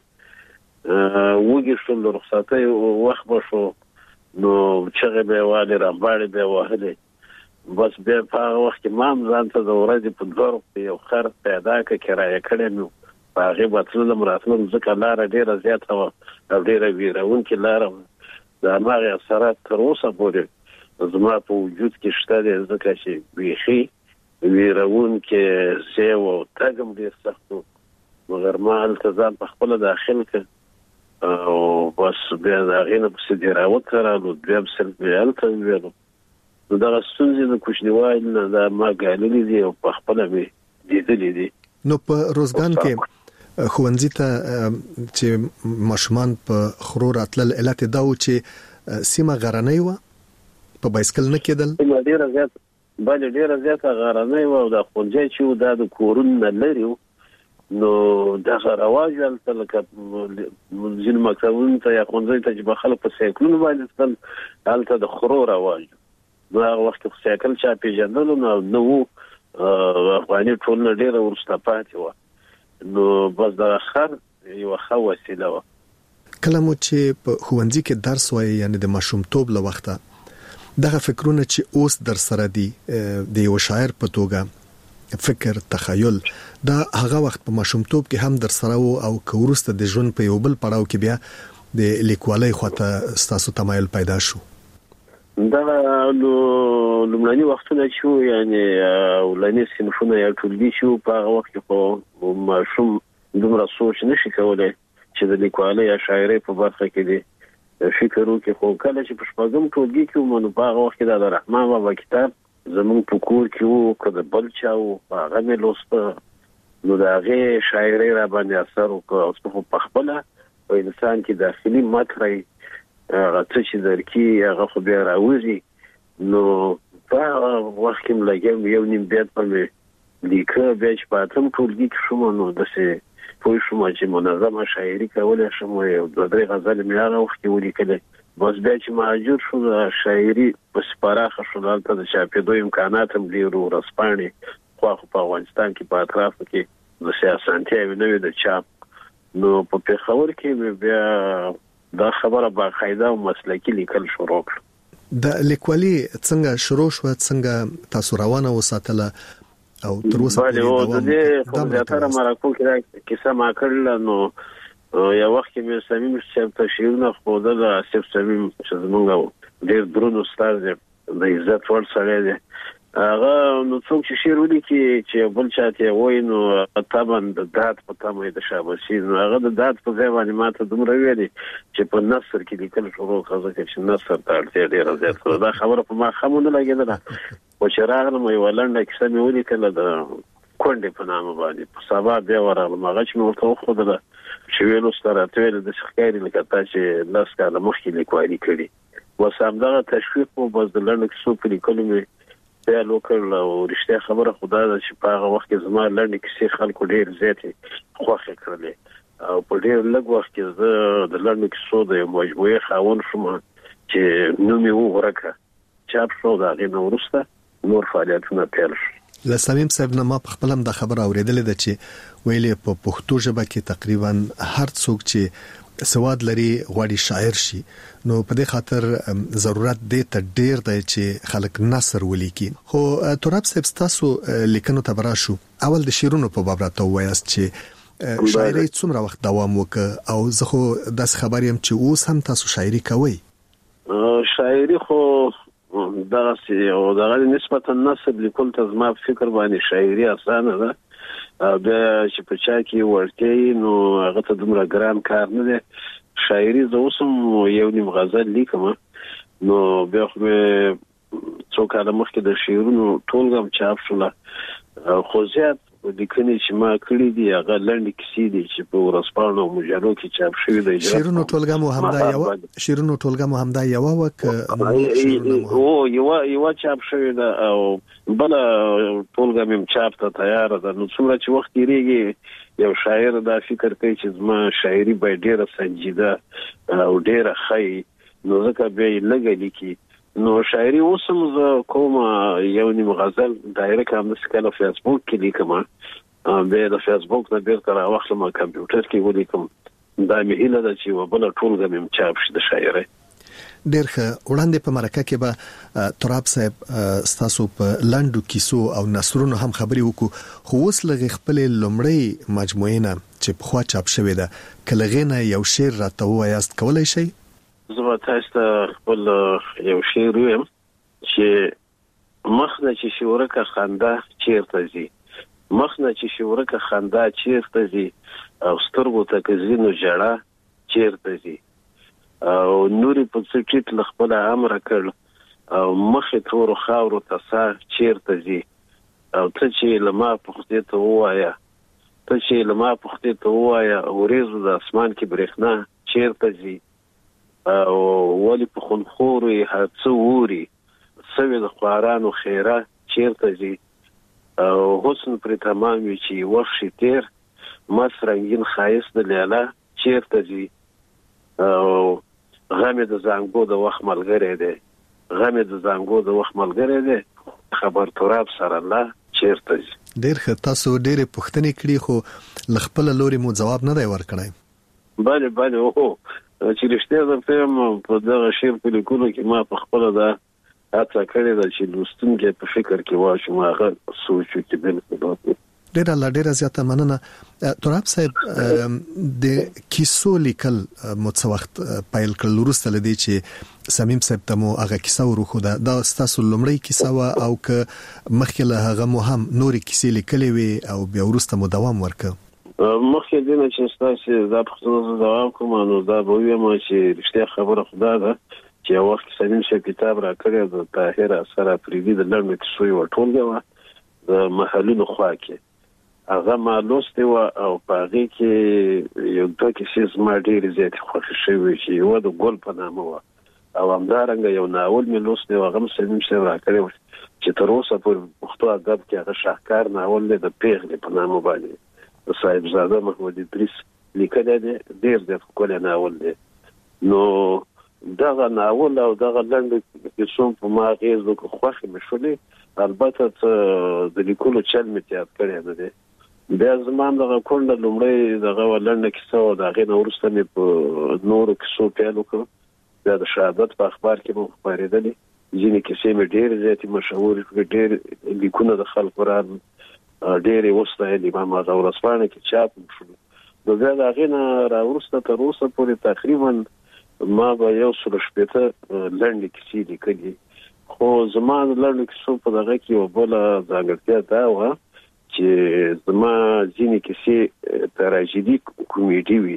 وږي شول د رخصتۍ وخت به شو نو چغې به یې وهلې، رمباړې به یې وهلې. بس بیا په هغه وخت کې ما هم ځان ته د ورځې په 2 روپۍ یو خر پیدا کړ، کرایه کړی مې و. په هغې به تللم راتلم ځکه لاره ډېره زیاته وه او ډېره ویرونکې لاره وه. د هماغې اثرات تر اوسه پورې زما په وجود کې شته دی ځکه چې بیخي ویرونکې ځای و او تګ هم ډېر سخت و. مګر ما هلته ځان په خپله داخل کړ او بس بیا د هغې نه پسې دیراوت ته رالو، دویم صنف مې هلته ولولو. نو دغه ستونزې د کوچنیوالي نه دا ما ګاللې دي او په خپله مې لیدلې دي. نو په روزګان کې ښوونځي ته چې ماشومان په خرو راتلل، علت دا و چې سیمه غرنۍ وه، په بایسکل نه کېدل؟ ډېره زیاته باندې ډېره زیاته غرنۍ وه او دا ښوونځی چې و دا د کورونو نه لرې و. نو دغه رواج هلته لکه ځینو مکتبونو ته یا ښوونځیو ته چې به خلک په سایکلونو باندې تلل، هلته د خرو رواج و. نو هغه وخت کې سایکل چا پېژندلو نه و، افغاني ټولنه ډېره وروسته پاتې وه. نو بس دغه خر یوه ښه وسیله وه. کله مو چې په ښوونځي کې درس وایي، یعنی د ماشومتوب له وخته دغه فکرونه چې اوس در سره دي د یو شاعر په توګه، فکر، تخیل، دا هغه وخت په ماشومتوب کې هم در سره وو او که وروسته د ژوند په یو بل پړاو کې بیا د لیکوالۍ خواته ستاسو تمایل پیدا شو؟ دا لومړني وختونه چې وو، یعنې اولني صنفونه یا ټولګي چې وو، په هغه وخت کې خو ماشوم دومره سوچ نشي کولی چې د لیکوالۍ یا شاعرۍ په برخه کې دی فکر وکړي. خو کله چې په 4م ټولګي کې وم نو په هغه وخت کې د رحمان بابا کتاب زموږ په کور کې وو، که د بل چا وو هغه مې لوسته. نو د هغې شاعرۍ را باندې اثر وکړ او خو په خپله په انسان کې داخلي مطرح هغه څه چې درکي هغه خو بیا راوځي. نو په هغه وخت کې م لګیا یو نیم بیت به مې لیکه. بیا چې په 8م ټولګي کې شوم نو داسې پوه شوم چې منظمه شاعري کولی شم یو 2-3 غزلې مې هغه وخت کې ولیکلې. بس بیا چې مهاجر شو د شاعري پسې پراخه شو، هلته د چاپېدو امکانات هم ډېر وو، ورځپاڼې خواخو په افغانستان کې په اطرافو کې داسې اسانتیاوې نه وې د چاپ. نو په پېښور کې مې بیا دا خبره باقاعده او مسلکي لیکل شروع کړه. د لیکوالي څنګه شروع شوه؟ څنګه تاسو روانه وساتله او تر اوسه پورې د دې خو زیاتره مرکو کې کیسه ما کړله. نو یو وخت کې مې صمیم صاحب ته شعرونه ښودل. آصف صمیم چې زموږ ډېر دروند استاد دی، د عزت وړ سړی دی هغه نو څوک چې شعر ولیکي چې بل چاته وای نو طبعا د دات په تمه د شاباسي نو هغه د دات په ځای باندې ماته دومره ویلي چې په نثر کې لیکل شروع کړه چې نثر ته اړتیا ډیره زیاته دا خبره په ما خمونه لګیدله او چې راغلم یو لنډه کیسه مې ولیکله د کونډې په نامه باندې په سبا بیا ورغلم هغه چې مې ورته وښودله چې ویلو سره ته ویل د ښکاري لکه تا چې لاس کاله مخکې لیکوالي کړي اوس همدغه تشویق مو بس د لنډو کیسو په لیکلو مې پیل وکړ او رښتیا خبره خدا ده چې په هغه وخت کې زما لنډې کیسې خلکو ډېر زیاتې خوښې کړلې او په ډېر لږ وخت کې زه د لنډو کیسو د یو مجموعې خاوند شوم چې نوم یې وغوړکه چاپ شو د هغې نه وروسته نور فعالیتونه پیل شو له صمیم صاحب نه ما په خپل هم دا خبره اورېدلې ده چې ویلې په پښتو ژبه کې تقریبا هر څوک چې سواد لري غواړي شاعر شي نو په دې خاطر ضرورت دی ته ډیر دی چې خلک نثر ولیکي خو تراب صاحب تاسو لیکنو ته براشو اول د شعرونو په باب راته وایاست چې شاعري څومره وخت دوام وکړ او زه خو داس خبر يم چې اوس هم تاسو شاعري کوئ شاعري خو دا سي او دا نسبتا نثر لیکل ته زما فکر باندې شاعري اسانه ده بیا چې په چا کې ورته نو هغه ته دومره ګران کار نه دی شاعري زه اوسم یو نیم غزل لیکم نو بیا خو څو کاله مخکې د شعرونو ټولګه چاپ شوله خو زیات لیکنې چې ما کړې دي هغه لنډې کیسې دي چې په ورځپاڼو او مجلو کې چاپ شوي دي شعرونو ټولګه مو همدا یو یو چاپ شوی ده او بل ټولګه مې چاپ ته تیار ده نو څومره چې وخت تیریږي یو شاعر دا فکر کوي چې زما شاعري به ډیره سنجیده او ډیره ښه نو ځکه به یې لږه لیکي نو شاعري اوسم زه کوم یو نیم غزل دایره کوم د سکاله فیسبوک کې لیکم به د فیسبوک نه بیرته راوخلم کمپیوټر کې ولیکم دا مې هیله ده چې وبله ټولګه مې چاپ شي د شاعري ډېر ښه وړاندې په مرکه کې به تراب صاحب ستاسو په لنډو کیسو او نثرونو هم خبري وکړو خو اوس لږ خپل لومړی مجموعه نه چې په خوا چاپ شوې ده کلهغه نه یو شعر راته وایاست کولای شئ زما تاسو ته خپل یو شعر ویم چې مخنه چې شورکه خندا چیرته زی مخنه چې شورکه خندا چیرته زی او سترګو ته کزینو جړه چیرته زی او نوري په څټیټ لخپل امر کړ او مخه تور خاورو ته چیرته زی او ته چې لما پخته ته وایا ته چې لما پخته ته وایا ورېزو د اسمان کې برېښنا چیرته زی او ولی په خونخوري هڅه ووري سوي د خوارانو خیره چیرته زی او حسن پر تمام وی چې وښی تیر مس رنگین خایس د لیلا چیرته زی او غمه د زنګو د وخت ملګری دی غمه د زنګو د وخت ملګری دی خبر تراب سره الله چیرته زی ډېر ښه تاسو ډېرې پوښتنې کړې خو لخپل لوري مو جواب نه دی ورکړی بله او چې رښتیا درته په دغه شعر په لیکلو کې ما په خپل دا هڅه کړې ده چې لوستونکي په فکر کې واچوم هغه سوچ چې بالکل ډېر زیاته مننه تراب صاحب د کیسو لیکل مو څه وخت پیل کړل وروسته لدی چې صمیم صاحب ته مو هغه کیسه ورخوده دا ستاسو لومړی کیسه وا او که مخکې له هغه مو هم نورې کیسې لیکلې وي او بیا وروسته مو دوام ورکړ مخکې دینه چې تاسو دا په دوام کوم نو دا به ویم چې رښتیا خبره خدا ده چې یو وخت سمیم شه کتاب را کړی د طاهر اثر افریدي د لړم کیسو یو ټولګه د محلونو خوا کې هغه ما لوستي و او په هغه کې یو دوه کیسې زما ډېرې زیاتې خوښې شوې چې یو د ګل په نامه و او همدارنګه یو ناول مې لوستی و هغه سمیم شه را کړی و چې تر اوسه په پښتو ادب کې هغه شاهکار ناول دی د پیغلې په نامه باندې صاحب زاده محمد ادریس لیکل دي ډېر د خپل ناول دی نو دغه ناول او دغه لنډ کیسو په ما غیز د خوښ مشولې البته د لیکلو چل مې تیار کړی نه دی بیا زمان دغه کونډه لومړی دغه لنډ کیسه او دغه نورسته مې په نورو کیسو پیل وکړ بیا د شهادت په اخبار کې مو خبرېدلې ځینې کیسې مې ډېر زیاتې مشهور ډېر لیکونه د خلکو را ډېر وسته د امام اعظم ورځپاڼه کې چاپ شو نو بیا د هغې نه راوروسته تر اوسه پورې تقریبا ما به 160 لنډې کیسې لیکلې خو زمانه لړ کې په دغه کې یو بل ځانګړتیا دا و چې زما ځینې کیسې تراژیدي کومیډي وي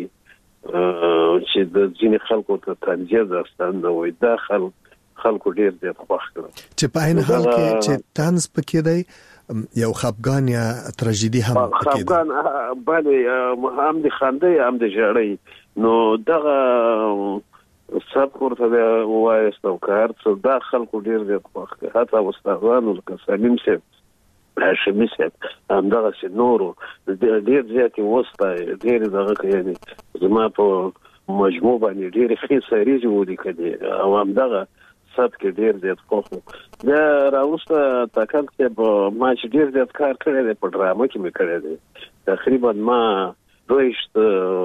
چې د ځینې خلکو ته طنزیه داستان نه وي دا خلکو ډیر زیات خوښ کړل چې په عین حال کې چې طنز پکې دی یو خفګان یا تراژیدي هم پکې دی خفګان بله هم د خنده هم د ژړۍ نو دغه سب ورته وایستو کار څه دا خلکو ډیر زیات خوښ کړ حتی استادانو لکه سلیم صاحب هاشمي صاحب همدغه چې نورو ډیر زیات وسته ډیر دغه یعنی زما په مجموع باندې ډیر ښه سریزي ولیکلې او همدغه سب کې ډیر زیات خوښ دا راوسته تاکل کې ما چې ډیر زیات کار کړی دی په ډرامه کې مې کړی دی تقریبا ما دویشت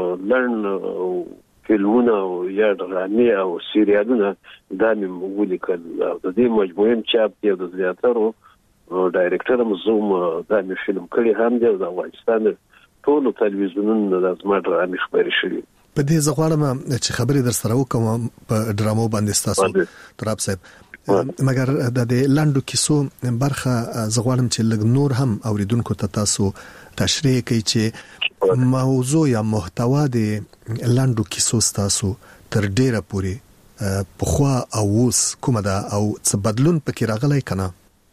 لړن فلمونه او یا ډرامې او سریالونه دا مې ولیکل او د دې مجموعې چاپ دی د زیاترو ډایرکټر مزوم دا مې فلم کړی هم دی د افغانستان ټول تلویزیونونو د زما ډرامې خبرې شوې په دې زغړم چې خبرې در سره وکم په ډرامو باندې تاسو تراب صاحب مګر د لاندو کیسو برخه زغړم چې لګ نور هم اوریدونکو ته تاسو تشریح کوي چې موضوع یا محتوا د لاندو کیسو تاسو تر ډیره پوري په خوا او اوس کومه ده او څه بدلون پکې راغلی کنه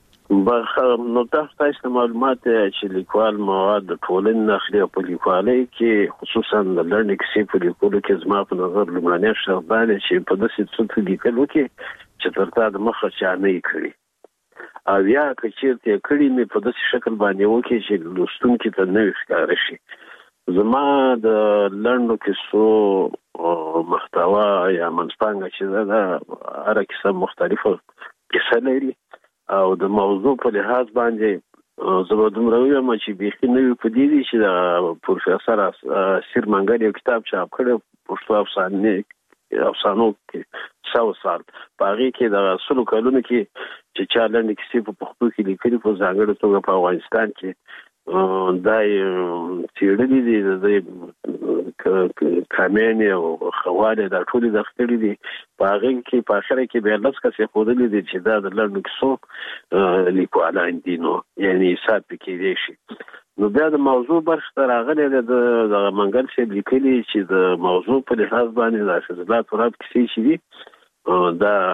نو تاسو معلومات چې لیکوال مواد د ټولنې نخلي په لیکوالۍ کې خصوصا د لړن کیسې په لیکلو کې زما په نظر لمړنی شخص باندې چې په داسې څه لیکلو کې چې ترتا د مخه چا نه کړی او یا کچېرته کړي مې په داسې شکل باندې وکړي چې لوستونکو ته نه ښکار شي زما د لړن کیسو محتوا یا منځپانګه چې دا هر کیسه مختلفه کیسه لري او د موضوع په لحاظ باندې زبردم راوي ما چې بيخي نوې په دې دي چې د پروفیسور سیر منګل یو کتاب چاپ کړو پښتو افسانو کې 100 سال باغې کې د اصلو کلونو کې چې چالان کیسې په پښتو کې لیکلي په ځانګړي توګه په افغانستان کې دای چیرې دي د کامین او خواله د ټولې د خپل دي باغې کې په اخر کې به لاس کې خودلې دي چې دا د لړن کیسو لیکوالان دي نو یعنی حساب کې دي شي نو بیا د موضوع برخه راغله د منګل څخه لیکلي چې د موضوع په لحاظ باندې د فضلات وراب کیسې شي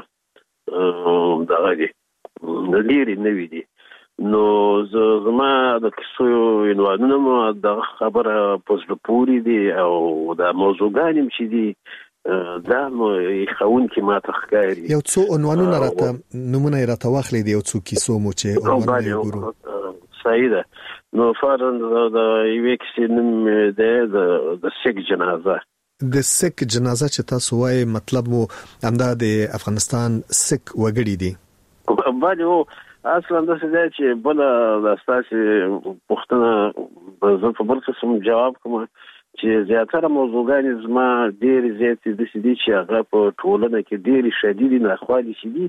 دا غوړي د لري نوې دي نو زما د کیسو عنوانونه مو د خبره پوسټ پوری دي او د موضوعګانې چې دي دا مو خون کې ما تخکاری یو څو عنوانونه راته نمونه راته واخلې دي یو څو کیسو مو چې عنوانونه وګورو صحیح ده نو فرض د یو کیسې نوم د سیک جنازه د سیک جنازه چې تاسو وایي مطلب مو همدا د افغانستان سیک وګړي دي باندې اصلا د څه چې بل د اساسي پښتنه په بل قسم جواب کوم چې زیاتره موضوعګان زما ډیر زیات دي چې هغه په ټولنه کې ډیر شدید نه خالي شي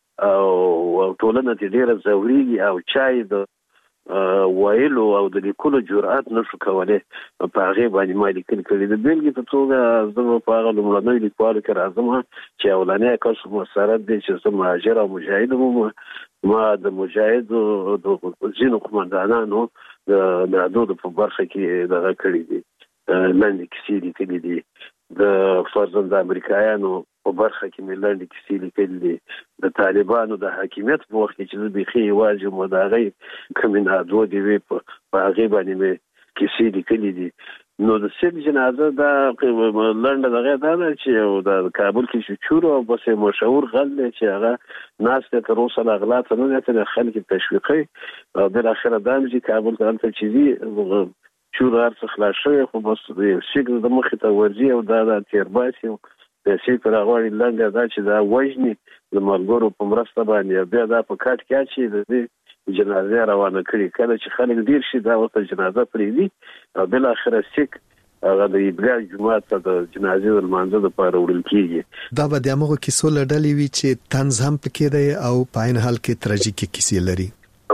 او ټولنه ته ډیر ضروري او چای د وایلو او د لیکلو جرأت نشو کولای په هغه باندې ما لیکل کړی د بیلګې په توګه زما په هغه لمړنۍ لیکوالو کې راځم چې اولانې کس مسرت دي چې زما مهاجر او مجاهد ما د مجاهد د ځینو قومندانانو د نادود په برخه کې دغه کړی دي لاندې کیسې لیکلي دي د فرضاً د امریکایانو په برخه کې مې لاندې کیسې لیکلي دي د طالبانو د حاکمیت په وخت کې چې بيخي واجب مداغي کوم نادود دی په هغه باندې مې کیسې لیکلي دي نو د سیب جنازه دا لنډه دغه دا چې د کابل کې چې چورو او بس مشهور غل چې هغه ناس ته تر اوسه اغلاط نه ته خلک تشویقي او بل اخر دام چې کابل ته چې چور ارڅ خلاص شوی خو بس شګ د مخ ته ورځي او دا تیرباسي د شي پر غوړي لنډه دا چې دا وژني د ملګرو په مرسته باندې بیا دا په کټ کې چې د جنازه روانه کړي کله چې خلک ډیر شي دا وته جنازه پرې دي او بل اخر سیک هغه د ایبګا جمعه ته د جنازې ولمانځه لپاره وړل کیږي دا به د موږ کیسو لړلې وی چې طنز هم پکې دی او په عین حال کې تراژیکي کیسې لري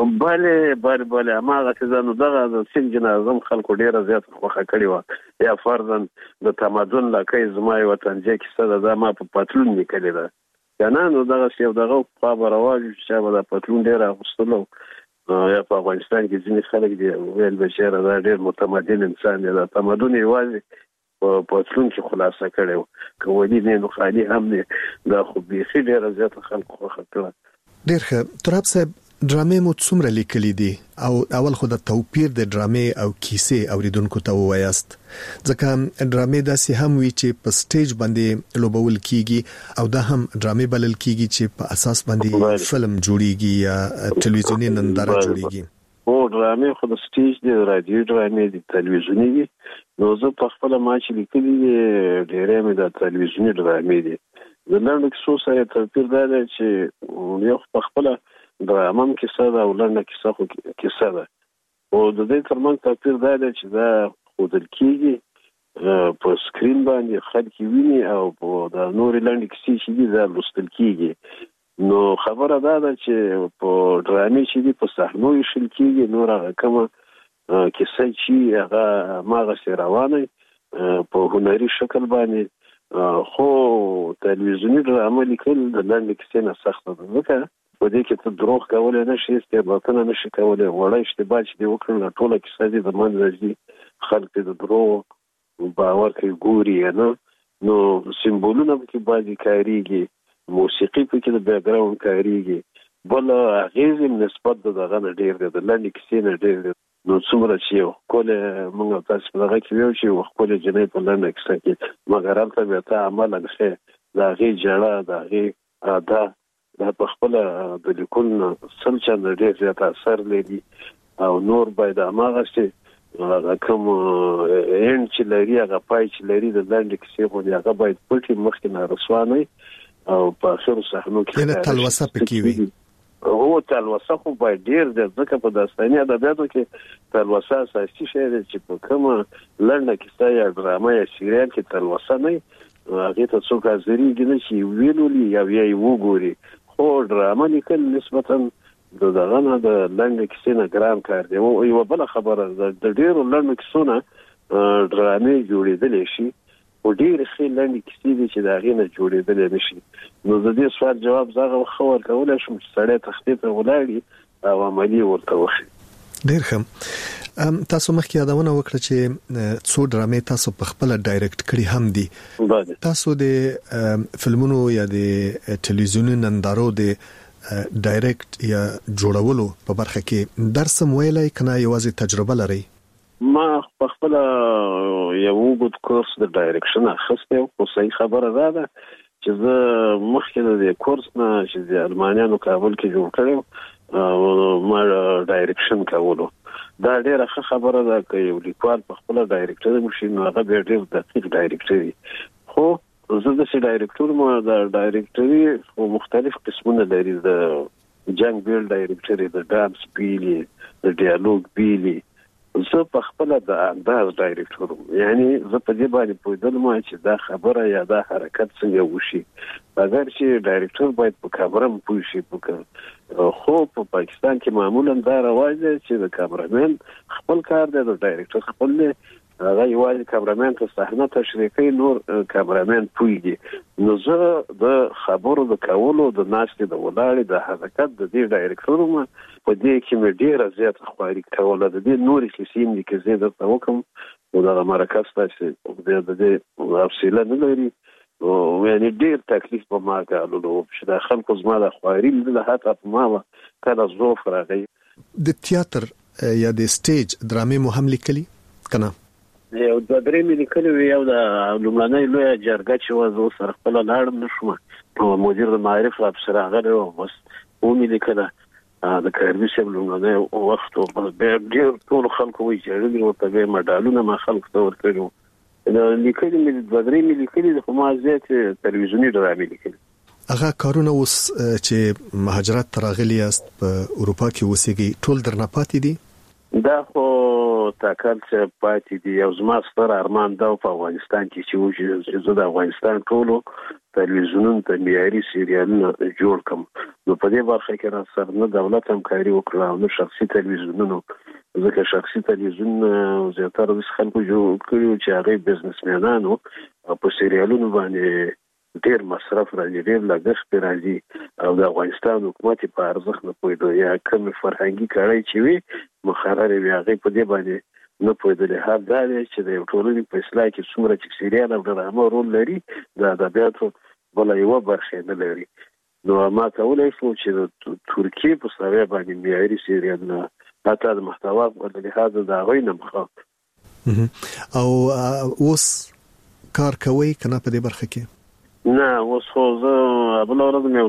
بله هغه څه نو دغه د سین جنازم خلکو ډیره زیات خوښه کړې و یا فرضاً د تمدن لکه زما وطن چې کیسه ده ما په پاتلون لیکلې ده کنه نو دغه یو دغه په برواج چې به د پټلون ډیر اغوستلو یا په افغانستان کې ځینې خلک دي ویل بشیر دا ډیر متمدن انسان دی دا تمدن یوازې په پټلون کې خلاصه کړو کوي نه نو خالي هم نه دا خو به ډیر زیات خلکو خطر ډیر ښه تراب صاحب ډرامې مو څومره لیکلې دي او اول خو د توپیر د ډرامې او کیسې اوریدونکو ته وایاست ځکه ډرامې داسې هم وی چې په سټیج باندې لوبول کیږي او دا هم ډرامې بلل کیږي چې په اساس باندې فلم جوړیږي یا ټلویزیونی ننداره جوړیږي او ډرامې خو د سټیج دی رادیو ډرامې دی ټلویزیونی دی نو زه په خپل ما چې لیکلي ډېرې مې د ټلویزیونی ډرامې دي د لنډ کیسو سره توپیر دا دی چې یو په خپل درامم کیسه ده او لنډه کیسه خو کیسه ده او د دې ترمنځ توپیر دا دی چې دا ښودل کیږي په سکرین باندې خلک ویني او په د نورې لنډې کیسې چې دي دا لوستل کیږي نو خبره دا ده چې په ډرامې چې دي په صحنو ایښل کیږي نور هغه کومه کیسه چې هغه ماغسې روانه په هنري شکل باندې خو تلویزیونی ډرامه لیکل د لنډې کیسې نه سخته ده ځکه په دې کې ته دروغ کولای نشې استعباطونه نشې کولای وړه اشتباه چې دی وکړل ټوله کیسه دې د منځ دي خلک د دروغ باور کوي ګوري نه نو سمبولونه کې باندې کاریږي موسیقي په کې د بیک ګراوند کاریږي بل هغه نسبت دغه نه ډیر دی د لنډ کیسې نه ډیر دی نو څومره چې یو کوله موږ تاسو په دغه کې ویو چې خپل جنې په لنډ کیسه کې مګر هلته به ته عمل لږه دا غي جړه دا غي دا دا په خپل د لیکل سم چند ډیر زیات اثر لري او نور باید هغه چې کوم ان چې لري هغه پای چې لري د لنډ کیسې خو هغه باید پټي مخکې نه رسوانه او په اخر صحنو کې نه تلوسه پکې وي او تلوسه خو باید ډیر د ځکه په داستاني ادبیاتو کې تلوسه اساسي شی دی چې په کومه لنډه کیسه یا ډرامه یا سریال کې تلوسه نه هغه ته څوک حاضرېږي نه چې ویلولي یا یې وګوري خو ډرامه لیکل نسبتا د دغه نه د لنډ کیسې نه ګران کار دی او یو بل خبره د ډیرو لنډ کیسو نه ډرامې جوړېدلې شي او ډیر ښه لنډ کیسې دي چې دا غي نه جوړېدلې نشي نو د دې سوال جواب زغه خبر کولای شم چې سړی تخطیط ولاړی او عملی ورته وشي ډیر ښه تاسو مخکې یادونه وکړه چې څو ډرامې تاسو په خپل ډایرکټ کړی هم دي تاسو د فلمونو یا د ټلویزیونی نندارو د ډایرکټ یا جوړولو په برخه کې درس مویلای کنه یوازې تجربه لري ما په خپل یو وګت کورس د ډایرکشن اخیسته او صحیح خبره ده چې زه مخکې د کورس نه چې د المانیانو کابل کې جوړ کړم ما ډایرکشن کولو دا ډیره ښه خبره ده چې یو لیکوال په خپل ډایرکټر مشي نو هغه ډیر دقیق ډایرکټر وي خو زه د ډایرکټور ما د ډایرکټري مختلف قسمونه لري د جنگ بیل ډایرکټري د ډانس بیلی د ډیالوګ بیلی زه په خپل د انداز ډایرکټور یعنی زه په دې باندې پوهیدم چې دا خبره یا دا حرکت څنګه وشي اگر چې ډایرکټور باید په کامera پوه شي خو په پاکستان کې معمولا دا رواج دی چې د کامرامن خپل کار دی د ډایرکټور خپل نه هغه یوازې کامرامن ته صحنه تشریح کوي نور کامرامن پوهیږي نو زه د خبرو د کولو د ناشته د ولاړې د حرکت د دې ډایرکټور ما په دې کې مې ډیره زیات خواري کوله د دې نورې قسم دي چې زه درته وکم او دا مرکز تاسو د دې افصیله نه لري او یعنی ډیر تکلیف په ما کولو چې د خلکو زما د خواري د هاته په ما کله زوف راغی د تیاتر یا د سټیج ډرامې مو هم لیکلي کنه یو د درې ملي کلو یو د لومړنۍ لوی جرګه چې وځو سره خپل لاړم نشم او مدیر د معارف افسر هغه او بس و ملي کله د کاربي سیب لومړنۍ وخت او بس ډېر ټول خلکو وی چې ورته به مډالونه ما خلک ته ورکړو د لیکلي ملي د درې ملي کلي د ما زیات تلویزیونی ډرامې لیکلي هغه کارونه اوس چې مهاجرت تراغلی است په اروپا کې اوسېږي ټول درنه پاتې دي دا خو تاکل چې پاتې دي یو زما ستر ارمان دا په افغانستان کې چې زه د افغانستان ټولو تلویزیونونو ته معیاري سریالونه جوړ کړم نو په دې برخه کې را سره نه دولت همکاري وکړه او نه شخصي تلویزیونونو ځکه شخصي تلویزیون زیاتره د خلکو جوړ کړي چې هغه بزنسمنانو په سریالونو باندې ډیر مصرف راځي، ډیر لګښت راځي او د افغانستان حکومت په ارزښت نه پوهیدو یا کوم فرهنګي کړای چې وي مخرر وي هغه په دې باندې نه پوهیدل. هر دا چې د ټولنې په اصلاح کې څومره چې سریال او ډرامه رول لري د ادبیاتو بل یو برخه نه لري. نو ما کولای شو چې د ترکیه په ساوی باندې معیاري سریال نه حتی د محتوا په لحاظ د غوي نه مخاط او اوس کار کوي کنه په دې برخه کې؟ نه اوس خو زه بل ورځ مې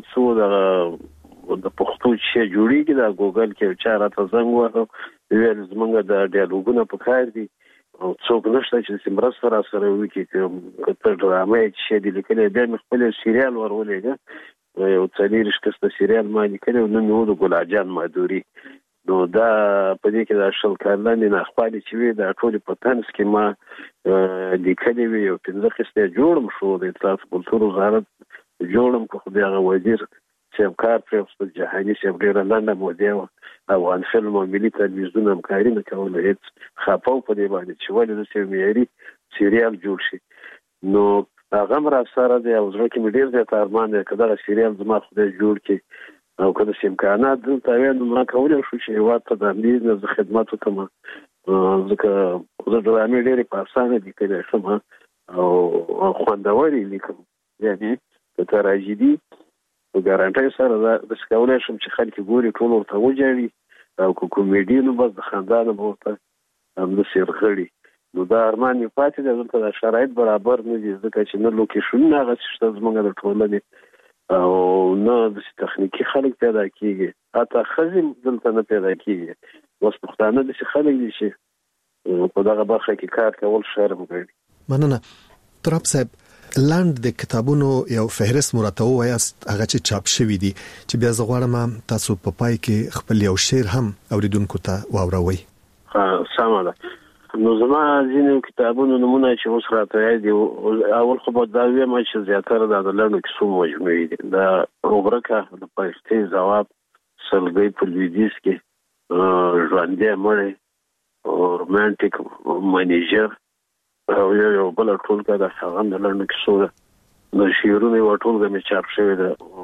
وڅو د پښتو چې جوړیږي د ګوګل کې چاره ته زنګ وهو ویل زمونږ د ډیالوګونو په کار دي او څوک نشته چې سیمرس سره وکی کته ډرامه چې د لیکلې د خپل سریال ورولېږي یو څلورش کسته سریال ما لیکلو نو نو د ګلاجان مادوري. نو دا په دې کې د شل کارلانې نه خپل چې وي د ټولي په تنس کې ما لیکلې وي او پنځه قسطه جوړم شو د اطلاعات کلتور وزارت جوړم کو خو دغه وزیر چې کار پرېوست جهاني چې ډیر لاندې مودې افغان فلم او ملي تلویزیون همکاري نه کوله هیڅ خپاو په دې باندې چې ولې د سیميري سریال جوړ شي. نو هغه مرا سره د اوزره کې مډیر د ارمان د کډه سریال زما خدای جوړ کې او کله چې امکانات دلته وینم ما کولای شو چې واته د دې د خدماتو ته ځکه خو د ډرامې ډېرې په اسانه دي کله شم او خوندوري لیکم یعنی د تراژیدي په ګارانټي سره د کولای شم چې خلک ګوري ټول ورته وځي او کومیډي نو بس د خاندان ورته هم د سیرغړي. نو دا ارمان یې پاتې ده دلته د شرایط برابر نه دي ځکه چې نه لوکیشن نه هغه چې زموږ د ټولنې او نه د تخنیکی خلک پیدا کیږي حتی خزم دلته نه پیدا کیږي. اوس پښتانه د خلک دي چې په دغه برخه کې کار کول شرم کوي. مننه تراب صاحب. لاند د کتابونو یو فهرست مراتب وایست هغه چې چاپ شوی دي چې بیا زغړم تاسو په پای کې خپل یو شعر هم اوریدونکو ته واوروي. سمه ده. نو زما ځینې کتابونو نمونه چې اوس راته دي اول خو به دا ویم چې زیاتره د لړنو کیسو مجموعې دي. دا اوغرکه د پښتې ځواب سلګي په لویدیس کې ژوندې مړې او رومانټیک منیجر او یو بل ټولګه د هغه د لړنو کیسو د شعرونو یو ټولګه مې چاپ شوی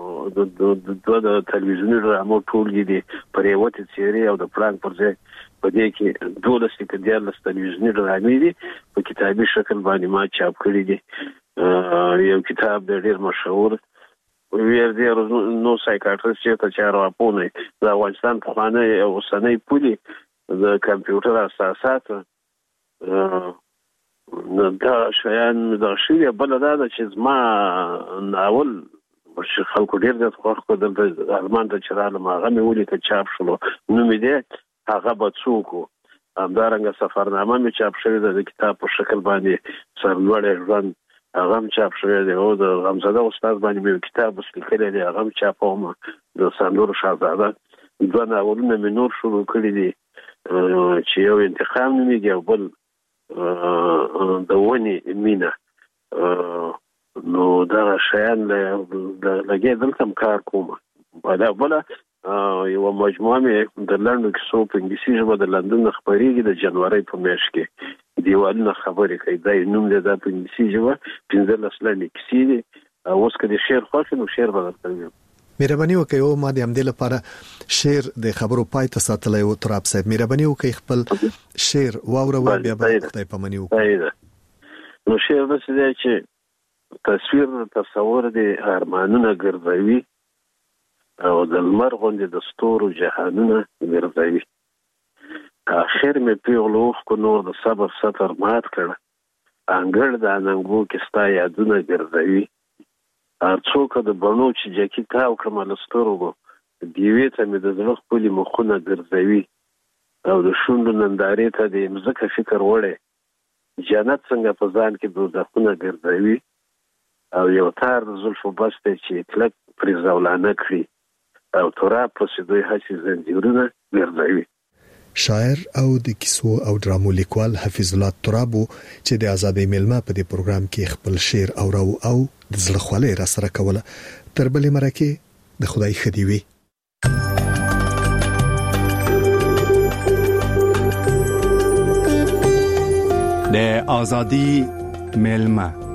ده د تلویزیوني ډرامو ټولګي دي پر یو تیری او د پلان پر ځای په دې کې 12 کې د تلویزیوني ډرامې دي په کتابي شکل باندې ما چاپ کړی دي. یو کتاب د ډیر مشهور ویر دی نو سایکاټریست چې چارو اپونه د افغانستان په خانه او سنې پولي د کمپیوټر اساسات نو دا شیان د شی بل دا چې ما ناول چې خلکو ډیر د خوښ د ارمان ته چراله ما غمه ولې ته چاپ شلو نو مې ده هغه بڅوکو همدارنګه سفرنامه مې چاپ شوی د کتاب په شکل باندې سرلوړ ژوند هغه چاپ شوی دی او د غمزاده استاد باندې مې کتاب ولیکلی دی هغه چاپوم د سندور شاهزاده دوه ناولونه مې نور شروع کړی دي چې یو انتقام نومیږي او بل د ونی مینا. نو دا شیان لګي دلته کار کوم بل یو مجموعه مې د لندن کیسو په انګلیسي ژبه د لندن خبرېږي د جنوري په میاشت کې دیوالونه خبرې کوي دا نوم د په انګلیسي ژبه 15 لندن کیسې دي. اوس کله شعر خوښ نو شعر بدل کوي. مهرباني وکړئ او ما د همدې لپاره شعر د خبرو پای ته ساتلای او تراب صاحب مهرباني وکړئ خپل شعر واوروي بیا به خدای پامني وکړي. نو شعر د څه چې تصویر تصور دي ارمانونه ګرځوي او د لمر غوندې د ستورو جهانونه ګرځوي. اخر مې پیغلو خو نور د صبر ستر مات کړه انګړ د اننګو کې ستا یادونه ګرځوي. څوک د بڼو چې جکی تاو کړم له سترګو دیوې ته مې د زړه خپلې مخونه ګرځوي او د شونډو نندارې ته د مځکه فکر وړی جنت څنګه په ځان کې دوزخونه ګرځوي او یو تار د زلفو بس دی چې کلک پرې زولانه کړي او تراب پسې دوی هسې زنځیرونه ګرځوي. شاعر او د کیسو او ډرامو لیکوال حفیظ الله ترابو چې د آزادۍ میلمه په دې پروګرام کې خپل شعر او د زړه خولې را سره کوله. تر بلې مرکه د خدای خدي وي. د آزادۍ میلمه